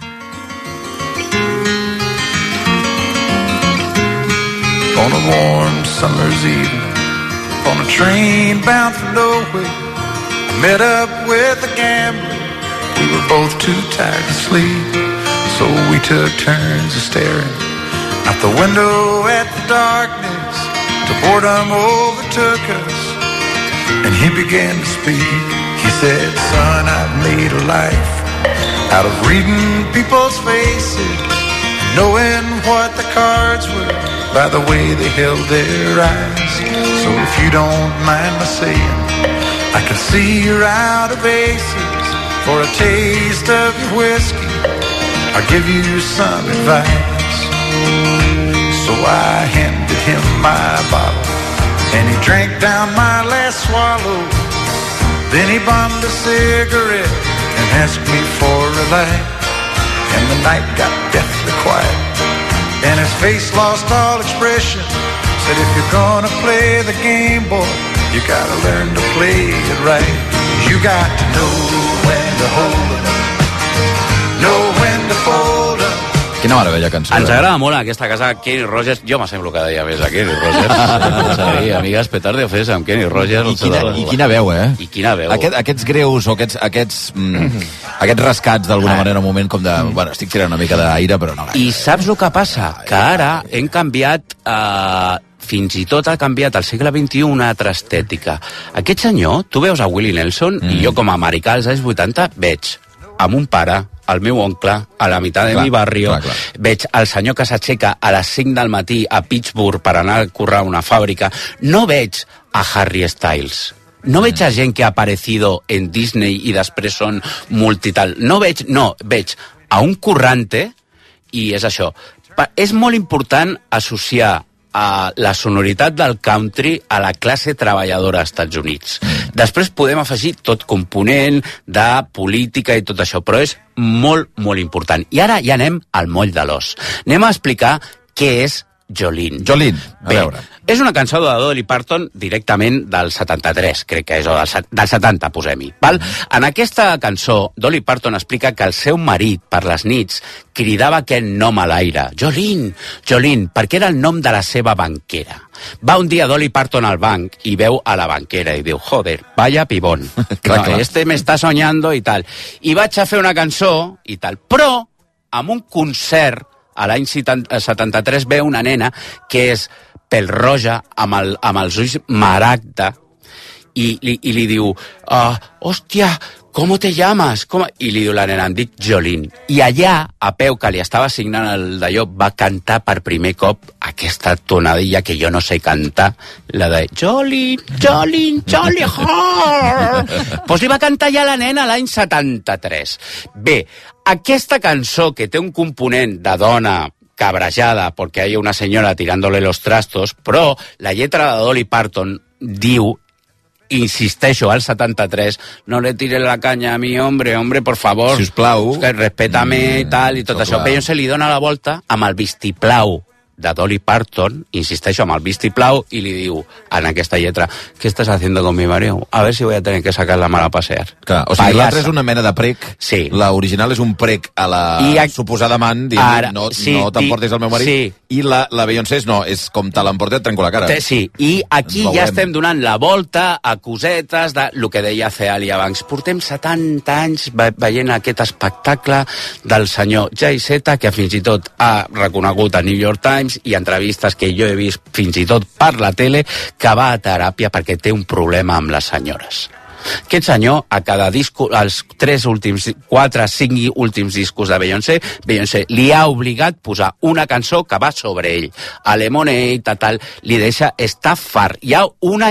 On a warm summer's evening, on a train bound for nowhere, I met up with a gambler. We were both too tired to sleep, so we took turns of staring out the window at the darkness till boredom overtook us, and he began to speak. He said, son, I've made a life out of reading people's faces, knowing what the cards were by the way they held their eyes. So if you don't mind my saying, I can see you're out of aces. For a taste of your whiskey, I'll give you some advice. So I handed him my bottle, and he drank down my last swallow. Then he bummed a cigarette and asked me for a light. And the night got deathly quiet, and his face lost all expression. Said, if you're gonna play the game, boy, you gotta learn to play it right. You got to know when to hold 'em, know when to fold 'em. Quina meravella cançó. Ens agrada molt aquesta casa Kenny Rogers. Jo m'assemblo cada dia més a Kenny Rogers. Sí, amigues, petar de ofès amb Kenny Rogers. I quina veu, I quina veu. Aquests greus o aquests rescats d'alguna manera, un moment com de... Bueno, estic tirant una mica d'aire, però no gaire. I saps el que passa? Que ara hem canviat... fins i tot ha canviat al segle XXI una altra estètica. Aquest senyor, tu veus a Willie Nelson, i jo com a americà als anys 80 veig amb un pare, el meu oncle, a la meitat de mi barrio, veig el senyor que s'aixeca a les 5 del matí a Pittsburgh per anar a currar una fàbrica. No veig a Harry Styles. No veig a gent que ha aparecido en Disney i després són multital. Veig a un currante i és això. És molt important associar a la sonoritat del country a la classe treballadora als Estats Units. Després podem afegir tot component de política i tot això, però és molt, molt important. I ara ja anem al moll de l'os. Anem a explicar què és Jolene. Jolene, a veure. És una cançó de Dolly Parton directament del 73, crec que és, o del 70, posem-hi. En aquesta cançó, Dolly Parton explica que el seu marit, per les nits, cridava aquest nom a l'aire. Jolene, Jolene, perquè era el nom de la seva banquera. Va un dia Dolly Parton al banc i veu a la banquera i diu, joder, vaya pibón. Este me está soñando i tal. I vaig a fer una cançó i tal. Però, amb un concert, a l'any 73 ve una nena que és pelroja, amb els ulls maragda, i li diu, hòstia, ¿cómo te llamas? I li diu la nena, em dic Jolene. I allà, a peu, que li estava signant el d'allò, va cantar per primer cop aquesta tonadilla que jo no sé cantar, la de Jolene, Jolene, Jolene. Doncs li va cantar ja la nena l'any 73. Bé, aquesta cançó que té un component de dona cabrejada perquè hi ha una senyora tirándole los trastos, però la lletra de Dolly Parton diu, insisteixo, al 73, no le tires la canya a mi, hombre, por favor. Sisplau. Respétame i tal, i tot això. Però se li dona la volta amb el vistiplau de Dolly Parton, insisteixo, amb el vistiplau, i li diu, en aquesta lletra, ¿qué estás haciendo con mi marido? A ver si voy a tener que sacar la mala a pasear. Clar, o sigui, l'altre és una mena de prec. Sí. L'original és un prec a la suposada amant, dient, no t'emportis el meu marit. Sí. I la Beyoncé és com te l'emporta et trenco la cara. Sí, i aquí ja estem donant la volta a cosetes de lo que deia Celia Banks. Portem 70 anys veient aquest espectacle del senyor Jay-Z, que fins i tot ha reconegut a New York Times i entrevistes que jo he vist fins i tot per la tele, que va a teràpia perquè té un problema amb les senyores. Aquest senyor, a cada disco, als 4, 5 últims discos de Beyoncé li ha obligat posar una cançó que va sobre ell. A Lemonade, tal, li deixa estar fart. Hi ha una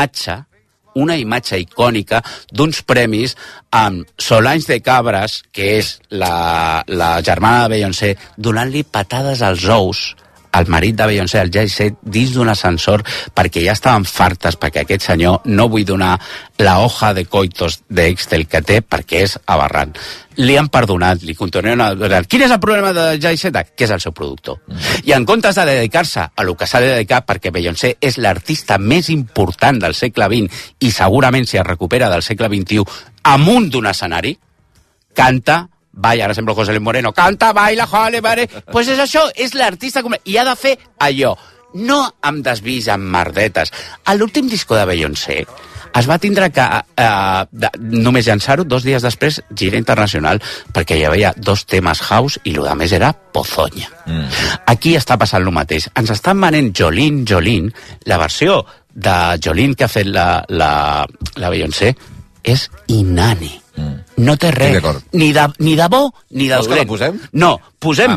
imatge icònica d'uns premis amb Solange de Cabres, que és la germana de Beyoncé, donant-li patades als ous al marit de Beyoncé, el Jay-Z, dins d'un ascensor, perquè ja estaven fartes, perquè aquest senyor, no vull donar la hoja de coitos d'Excel que té, perquè és aberrant. Li han perdonat, li continuen a donar. Quin és el problema de Jay-Z? Que és el seu productor. I en comptes de dedicar-se a lo que s'ha de dedicar, perquè Beyoncé és l'artista més important del segle XX i segurament si es recupera del segle XXI amunt d'un escenari, canta, ara sembla José Luis Moreno, canta, baila, jale, vale. Pues és això, és l'artista i ha de fer allò. No amb desvis, amb merdetes. A l'últim disco de Beyoncé es va tindre que només llançar-ho 2 dies després, gira internacional, perquè hi havia 2 temes house i el més era pozonya. Aquí està passant el mateix. Ens estan venent Jolene. La versió de Jolene que ha fet la Beyoncé és inane. No té res, ni de bo ni de dolent. Vols que la posem? No, posem...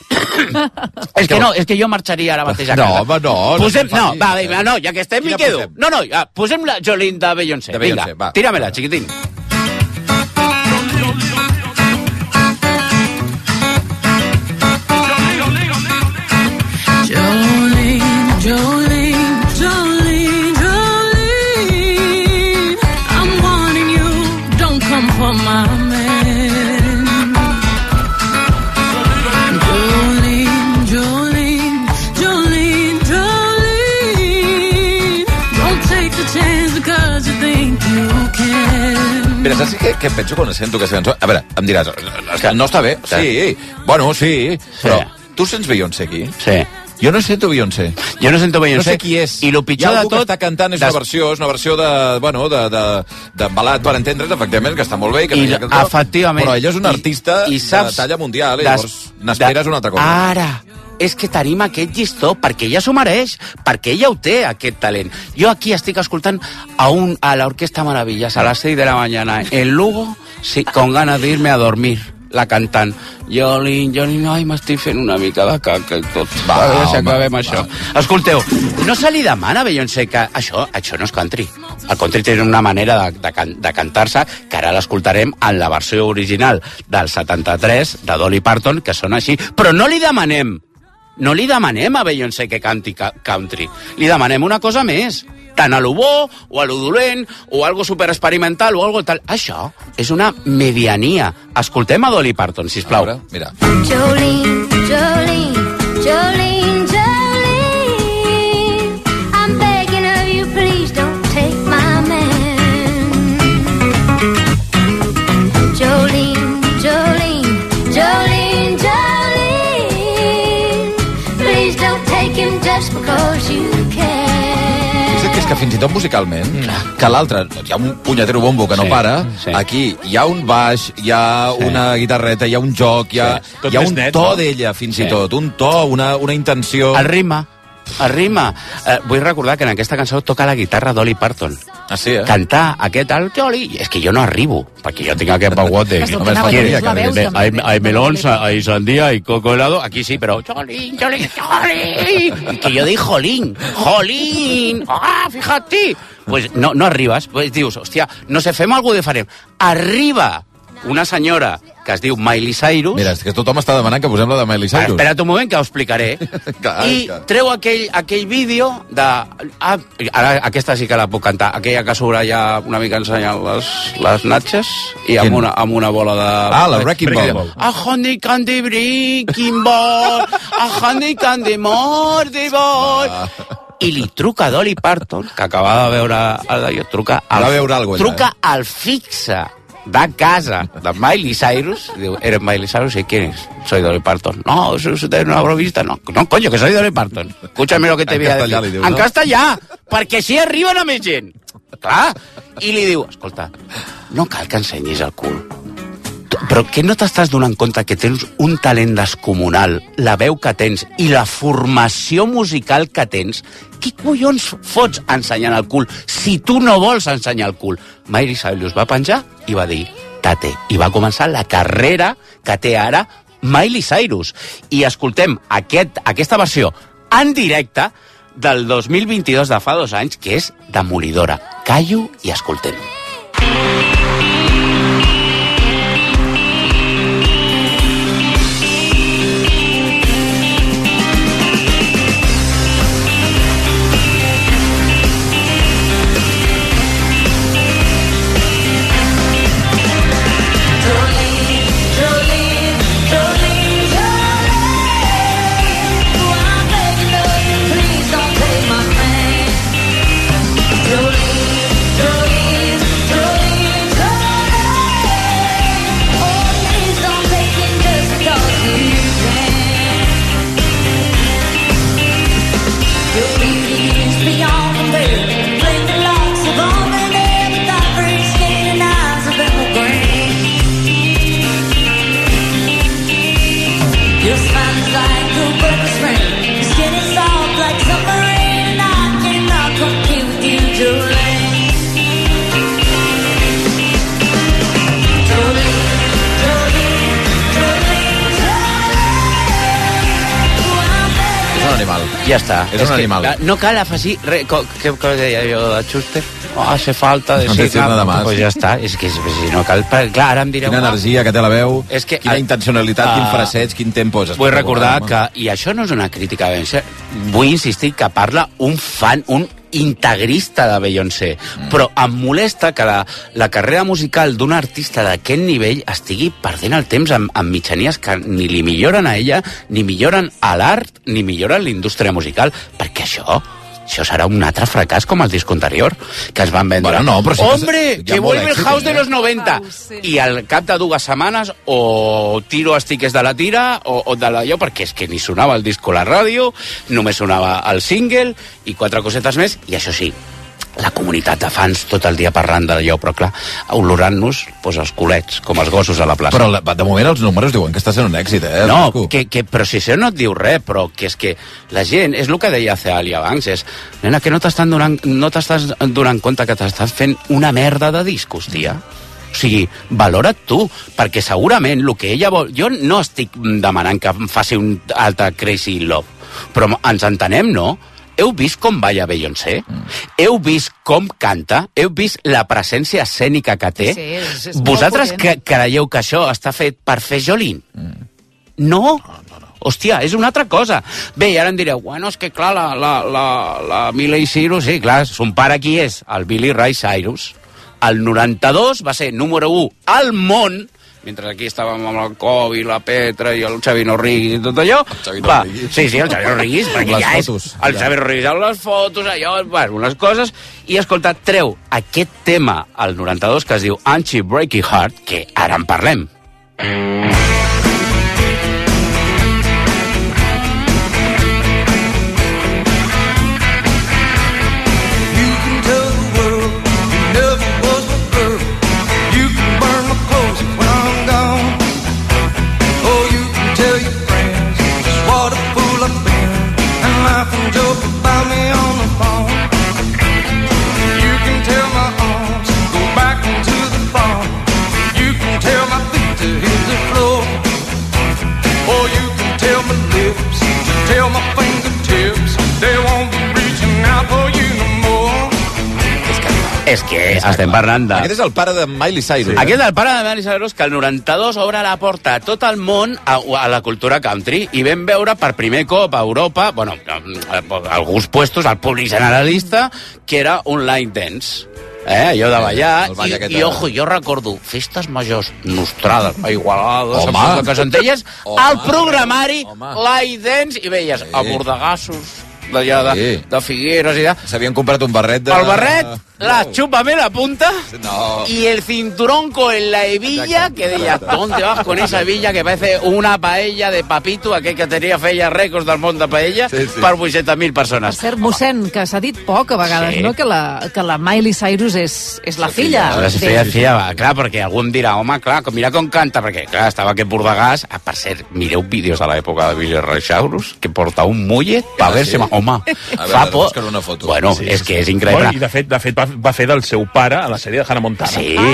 És que jo marxaria ara mateix a casa. No, home, no. Posem, no, ja que estem m'hi quedo. No, posem la Jolene de Beyoncé. Vinga, tíramela, xiquitín. Jolene, I'm wanting you, don't come for my man. Mira, saps què penso quan sento aquesta cançó? A veure, em diràs, no està bé? Sí, bueno, sí, però Tu sents Beyoncé aquí? Sí. Jo no sento Beyoncé. Jo no sento Beyoncé. No sé qui és. I el pitjor hi ha de algú tot... que està cantant, és una versió de balat, per entendre's, efectivament, que està molt bé. Que I, efectivament. Però ella és un artista de talla mundial, i llavors n'esperes una altra cosa. Ara, és que tenim aquest llistó perquè ella s'ho mereix, perquè ella ho té, aquest talent. Jo aquí estic escoltant a l'Orquesta Maravillas a les 6 de la mañana en Lugo, sí, con ganas de irme a dormir, la cantant. Jolín, ai, m'estic fent una mica de caca i tot. Va, a veure si acabem això. Escolteu, no se li demana a Beyoncé que això no és country. El country té una manera de cantar-se, que ara l'escoltarem en la versió original del 73 de Dolly Parton, que sona així, però no li demanem a Beyoncé que canti country. Li demanem una cosa més. Tant a lo bo, o a lo dolent, o algo superexperimental, o algo tal. Això és una mediania. Escoltem a Dolly Parton, sisplau. Veure, mira. Jolene, Jolene, Jolene, Jolene, I'm begging of you, please don't take my man. Jolene, Jolene, Jolene, Jolene, please don't take him just because you can. És que fins i tot musicalment, que l'altre, hi ha un punyetero bombo que no para, aquí hi ha un baix, hi ha una guitarreta, hi ha un joc, hi ha un to d'ella, fins i tot, un to, una intenció... El rima. Vull recordar que en aquesta cançó toca la guitarra Dolly Parton. Ah, sí, Cantar aquest Jolly... És que jo no arribo, perquè jo tinc aquest baguot de... Hay melons, hay sandía, hay coco helado... Aquí sí, però... Jolín, Jolín, Jolín... Que jo dic jolín, jolín... Ah, fíjate! Pues no arribes, pues dius, hòstia, no sé, fem alguna cosa diferent. Arriba una senyora que es diu Miley Cyrus... Mira, és que tothom està demanant que posem la de Miley Cyrus. Espera't un moment que ho explicaré. Treu aquell vídeo de... Ara aquesta sí que la puc cantar. Aquella que sobre ja una mica ensenyant les natxes i amb una bola de... La Wrecking Ball. A honey candy breaking ball, a honey candy morty ball... I li truca a Dolly Parton, que acaba de veure truca al fixe de casa de Miley Cyrus. Diu, ¿eres Miley Cyrus? ¿Y quién es? Soy Dolly Parton. No, ¿eso es una bromista? No, coño, que soy Dolly Parton. Escúchame lo que te voy a decir. En castellà, perquè així arriben a més gent. Clar. I li diu, escolta, no cal que ensenyis el cul. Però que no t'estàs donant compte que tens un talent descomunal, la veu que tens i la formació musical que tens? Qui collons fots ensenyant el cul si tu no vols ensenyar el cul? Miley Cyrus va penjar i va dir tate, i va començar la carrera que té ara Miley Cyrus. I escoltem aquesta versió en directe del 2022 de fa 2 anys, que és demolidora. Callo i escoltem. Ja està. És un animal. No cal afegir res. Què deia jo de Schuster? Hace falta decir nada más. Pues ja està. És que si no cal... Clar, ara em direu... Quina energia que té la veu, quina intencionalitat, quin fraseig, quin tempo. Vull recordar que... I això no és una crítica a Beyoncé. Vull insistir que parla un fan, un integrista de Beyoncé, però em molesta que la carrera musical d'un artista d'aquest nivell estigui perdent el temps amb mitjanies que ni li milloren a ella, ni milloren a l'art, ni milloren la indústria musical, perquè això això serà un altre fracàs com el disc anterior, que ens van vendre. Bueno, no, però sí ¡Hombre, que vuelve el house de los 90! I al cap de 2 setmanes o tiro els tickets de la tira o de l'allò, perquè és que ni sonava el disco a la ràdio, només sonava el single i 4 cosetes més, i això sí, la comunitat de fans tot el dia parlant d'allò, però clar, olorant-nos els culets, com els gossos a la plaça. Però de moment els números diuen que està sent un èxit, No, però si això no et diu res, però que és que la gent, és el que deia Celia abans, és, nena, que no t'estàs donant compte que t'estàs fent una merda de discos, tia. O sigui, valora't tu, perquè segurament el que ella vol... Jo no estic demanant que em faci un altre Crazy in Love, però ens entenem, no? Heu vist com balla Beyoncé? Heu vist com canta? Heu vist la presència escènica que té? Sí, és Vosaltres creieu que això està fet per fer Jolín? No. Hòstia, és una altra cosa. Bé, i ara em direu, bueno, és que clar, la Miley Cyrus, sí, clar, son pare qui és? El Billy Ray Cyrus. El 92 va ser número 1 al món, mentre aquí estàvem amb el Covid, la Petra i el Xavi Norriguis i tot allò. Sí, el Xavi Norriguis, perquè ja és el Xavi Norriguis amb les fotos, allò, unes coses, i escolta, treu aquest tema al 92 que es diu Anti-Breaking Heart, que ara en parlem. És que estem parlant de... Aquest és el pare de Miley Cyrus. Aquest és el pare de Miley Cyrus, que el 92 obre la porta a tot el món a la cultura country, i vam veure per primer cop a Europa, bueno, alguns puestos, al públic generalista, que era un line dance. Allò de ballar, i ojo, jo recordo festes majors nostrades a Igualada, a Casentelles, al programari line dance, i veies a bordegassos d'allà de Figueres i s'havien comprat un barret el barret, la chúpame la punta y el cinturón con la hebilla, que deia, ¿dónde vas con esa hebilla que parece una paella de Papito, aquell que tenia feia rècords del món de paella, per 800.000 persones? Per cert, mossèn, que s'ha dit poc a vegades, no? Que la Miley Cyrus és la filla. La filla, clar, perquè algú em dirà, home, clar, mira com canta, perquè, clar, estava aquest bordegàs. Per cert, mireu vídeos de l'època de Billy Ray Cyrus, que porta un mullet, per veure-se, home, fa por. Bueno, és que és increïble. I, de fet, va fer del seu pare a la sèrie de Hannah Montana.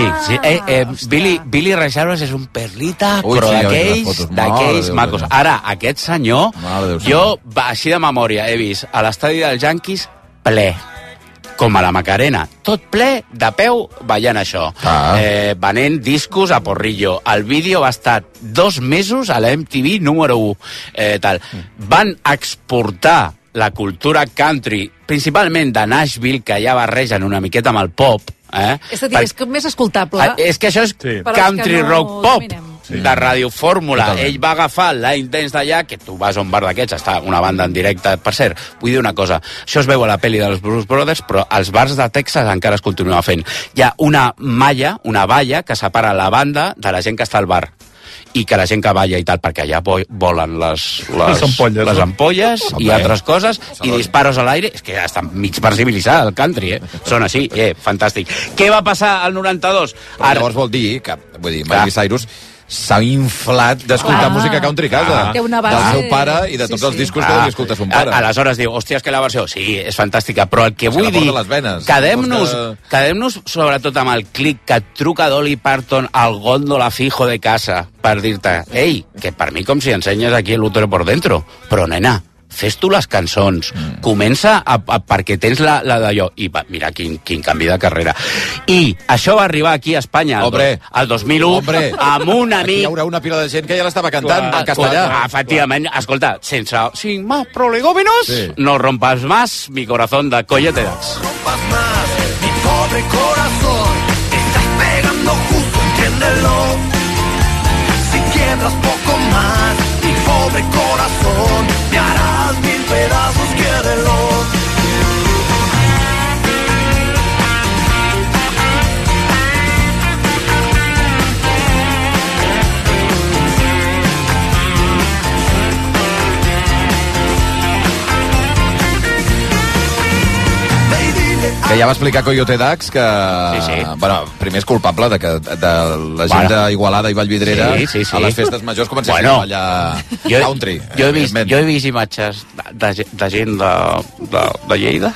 Sí. Billy Ray Cyrus és un perlita, però d'aquells macos. Ara, aquest senyor, jo, així de memòria, he vist a l'estadi dels Yankees ple, com a la Macarena, tot ple de peu ballant això. Venent discos a porrillo. El vídeo va estar 2 mesos a la MTV número 1. Van exportar la cultura country, principalment de Nashville, que ja barregen una miqueta amb el pop. És a dir, és més escoltable. És que això és country rock pop de Radio Fórmula. Ell va agafar el line dance d'allà, que tu vas a un bar d'aquests, està una banda en directe. Per cert, vull dir una cosa, això es veu a la pel·li dels Blues Brothers, però als bars de Texas encara es continua fent. Hi ha una malla, una valla, que separa la banda de la gent que està al bar, i que la gent que balla i tal, perquè allà volen les ampolles i altres coses, i disparos a l'aire. És que ja està mig per civilitzar el country, són així, fantàstic. Què va passar al 92? Llavors vol dir que, Miley Cyrus s'ha inflat d'escoltar música country a casa, del seu pare i de tots els discos que devia escoltar son pare. Aleshores diu, hòstia, és que la versió, sí, és fantàstica, però el que vull dir, quedem-nos sobretot amb el clic que et truca Dolly Parton al góndola fijo de casa per dir-te, ei, que per mi com si ensenyes aquí l'útero por dentro, però nena, fes tu les cançons, comença perquè tens la d'allò, i mira quin canvi de carrera. I això va arribar aquí a Espanya el 2001 amb un amic. Aquí hi haurà una pila de gent que ja l'estava cantant en castellà. Efectivament, escolta, sense sin más prolegómenos, no rompas más mi corazón de Coyote Dax. No rompas más mi pobre corazón, estás pegando justo, entiéndelo. Si quiebras poco más mi pobre corazón, me harás 1000 pedazos, quiérelo. Que ja va explicar Coyote Dax que... Sí. Bueno, primer és culpable de la gent d'Igualada i Vallvidrera sí. a les festes majors comencessin a ballar country. Jo he vist imatges de gent de Lleida.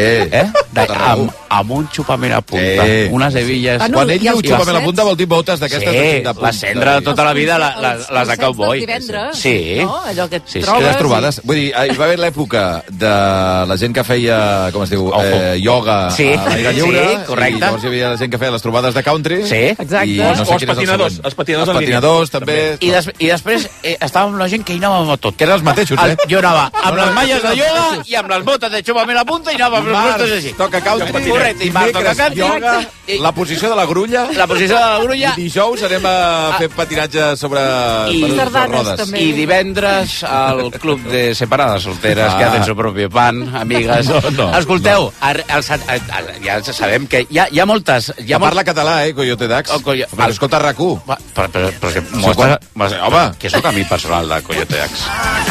Sí. Amb un xupament a punta. Unes hebilles... Quan ell diu xupament a punta vol dir botes d'aquestes de punta. La cendra de tota la vida, les de cowboy. Sí. Les trobades. Vull dir, hi va haver l'època de la gent que feia, com es diu, ioga a l'aire lliure. Sí, correcte. I llavors hi havia la gent que feia les trobades de country. Sí, exacte. I no sé quin és el segon. Els patinadors en línia. Patinadors, també. I després estàvem la gent que hi anàvem a tot. Que eren els mateixos, Jo anava amb les malles de ioga i amb les botes de xupament a punta i anava amb les botes així. Toca country. Correcte, i toca country. Ioga, la posició de la grulla. La posició de la grulla. I dijous anem a fer patinatge sobre rodes. I divendres al club de separadas solteras que hacen su propio pan, amigues. Escolteu, ja sabem que hi ha moltes... Parla català, Coyote Dax. Però escolta RAC1. Home, que sóc amic personal de Coyote Dax.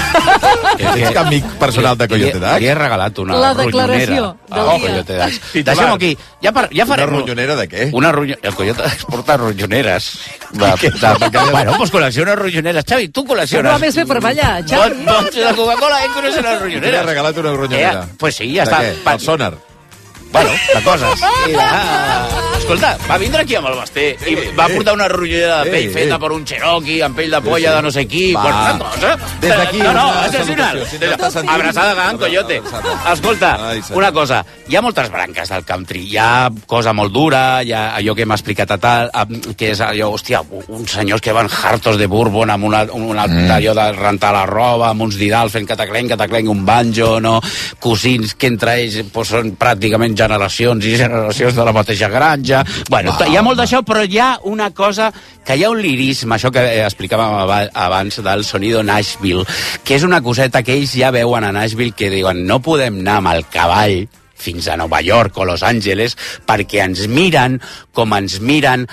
Ets amic personal de Coyote Dax? Li he regalat una ronyonera a Coyote Dax. Deixem-ho aquí. Ja farem... Una ronyonera de què? El Coyote Dax porta ronyoneres. Bueno, pues col·lecciona ronyoneres. Xavi, tu col·lecciones. No va més bé per ballar, Xavi. La Coca-Cola, coneix les ronyoneres. Li ha regalat una ronyonera. Pues sí, ja està. El sonar. Bueno, de coses. Escolta, va vindre aquí amb el Basté i va portar una ronyonera de pell feta per un Cherokee amb pell de polla de no sé qui. Una cosa. Des d'aquí, no, excepcional. Abraçada gran, Coyote. Escolta, una cosa. Hi ha moltes branques del country. Hi ha cosa molt dura, hi ha allò que m'ha explicat a tal, que és allò, hòstia, uns senyors que van hartos de bourbon amb allò de rentar la roba, amb uns didals fent cataclenc, un banjo, no? Cosins que entre ells són pràcticament generacions i generacions de la mateixa granja. Bueno, hi ha molt d'això, però hi ha una cosa, que hi ha un lirisme, això que explicàvem abans del sonido Nashville, que és una coseta que ells ja veuen a Nashville, que diuen, no podem anar amb el cavall fins a Nova York o Los Angeles perquè ens miren com miren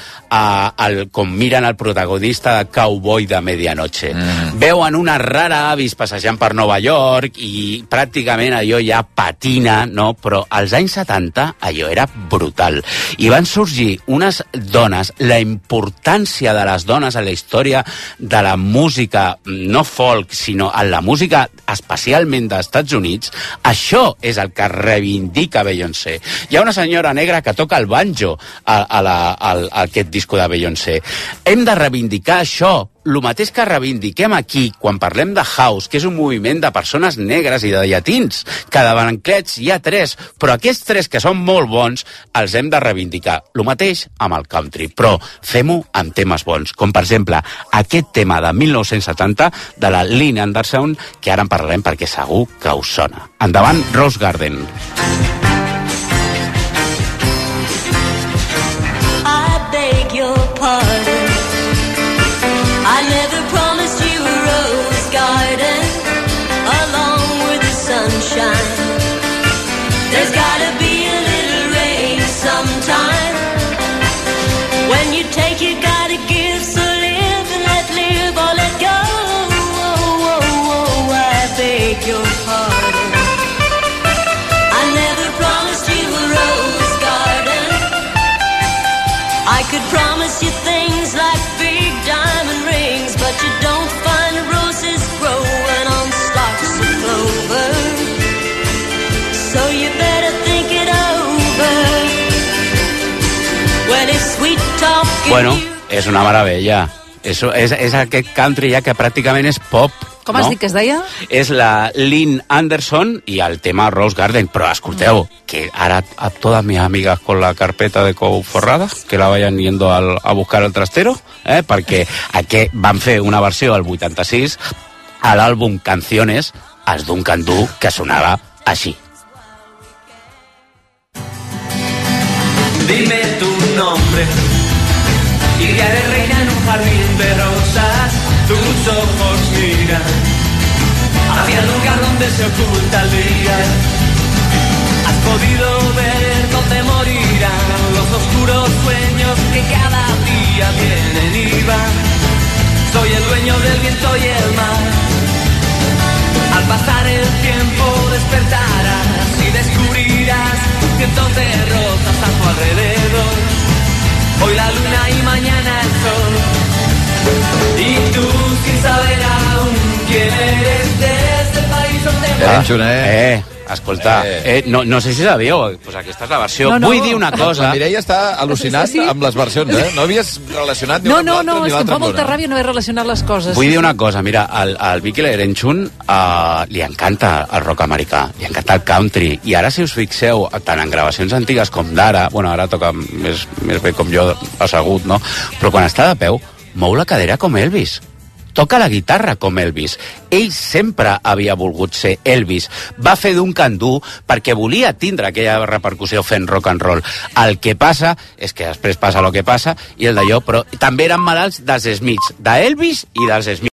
el protagonista de Cowboy de Medianoche. Veuen una rara avis passejant per Nova York i pràcticament allò ja patina, no? Però als anys 70 allò era brutal. I van sorgir unes dones, la importància de les dones a la història de la música, no folk, sinó en la música especialment dels Estats Units, això és el que reivindica Beyoncé. Hi ha una senyora negra que toca el banjo a aquest disco de Beyoncé. Hem de reivindicar això, el mateix que reivindiquem aquí quan parlem de house, que és un moviment de persones negres i de llatins, que de branclets hi ha 3, però aquests 3 que són molt bons els hem de reivindicar. El mateix amb el country, però fem-ho amb temes bons, com per exemple aquest tema de 1970 de la Lynn Anderson, que ara en parlarem perquè segur que us sona. Endavant, Rose Garden. I beg your pardon, I never promised you a rose garden along with the sunshine. There's gotta be a little rain sometime. When you take, you gotta give, so live and let live or let go. I beg your pardon, I never promised you a rose garden. I could promise you things like big diamond rings, but you don't find roses growing on stalks of clover. So you better think it over. When it's sweet talking. Bueno, és una meravella. És aquest country ja que pràcticament és pop. Com has dit que es deia? És la Lynn Anderson i el tema Rose Garden. Però escolteu, que ara a todas mis amigas con la carpeta de cou forrada, que la vayan yendo a buscar el trastero, perquè aquí van fer una versió al 86 a l'àlbum Canciones, els Duncan Du, que sonava així. Dime tu nombre y te haré reina en un jardín de rosas. Tus ojos miran hacia el lugar donde se oculta el día. Has podido ver dónde morirán los oscuros sueños que cada día vienen y van. Soy el dueño del viento y el mar. Al pasar el tiempo despertarás y descubrirás cientos de alrededor. Hoy la luna y mañana el sol. Y tú sin saber aún quién eres de este país donde Escolta, no sé si sabíeu, pues aquesta és la versió. No. Vull dir una cosa... La Mireia està al·lucinant amb les versions, No havies relacionat ni No, una amb l'altra ni és que em l'altra fa amb molta l'una. ràbia no haver relacionat les coses. Vull dir una cosa, mira, al Vicky Lerenchun li encanta el rock americà, li encanta el country, i ara si us fixeu, tant en gravacions antigues com d'ara, bueno, ara toca més bé com jo, assegut, no? Però quan està de peu, mou la cadera com Elvis. Toca la guitarra com Elvis. Ell sempre havia volgut ser Elvis. Va fer d'un candú perquè volia tindre aquella repercussió fent rock and roll. El que passa és que després passa el que passa i el d'allò, però també eren malalts dels Smiths, d'Elvis i dels Smiths.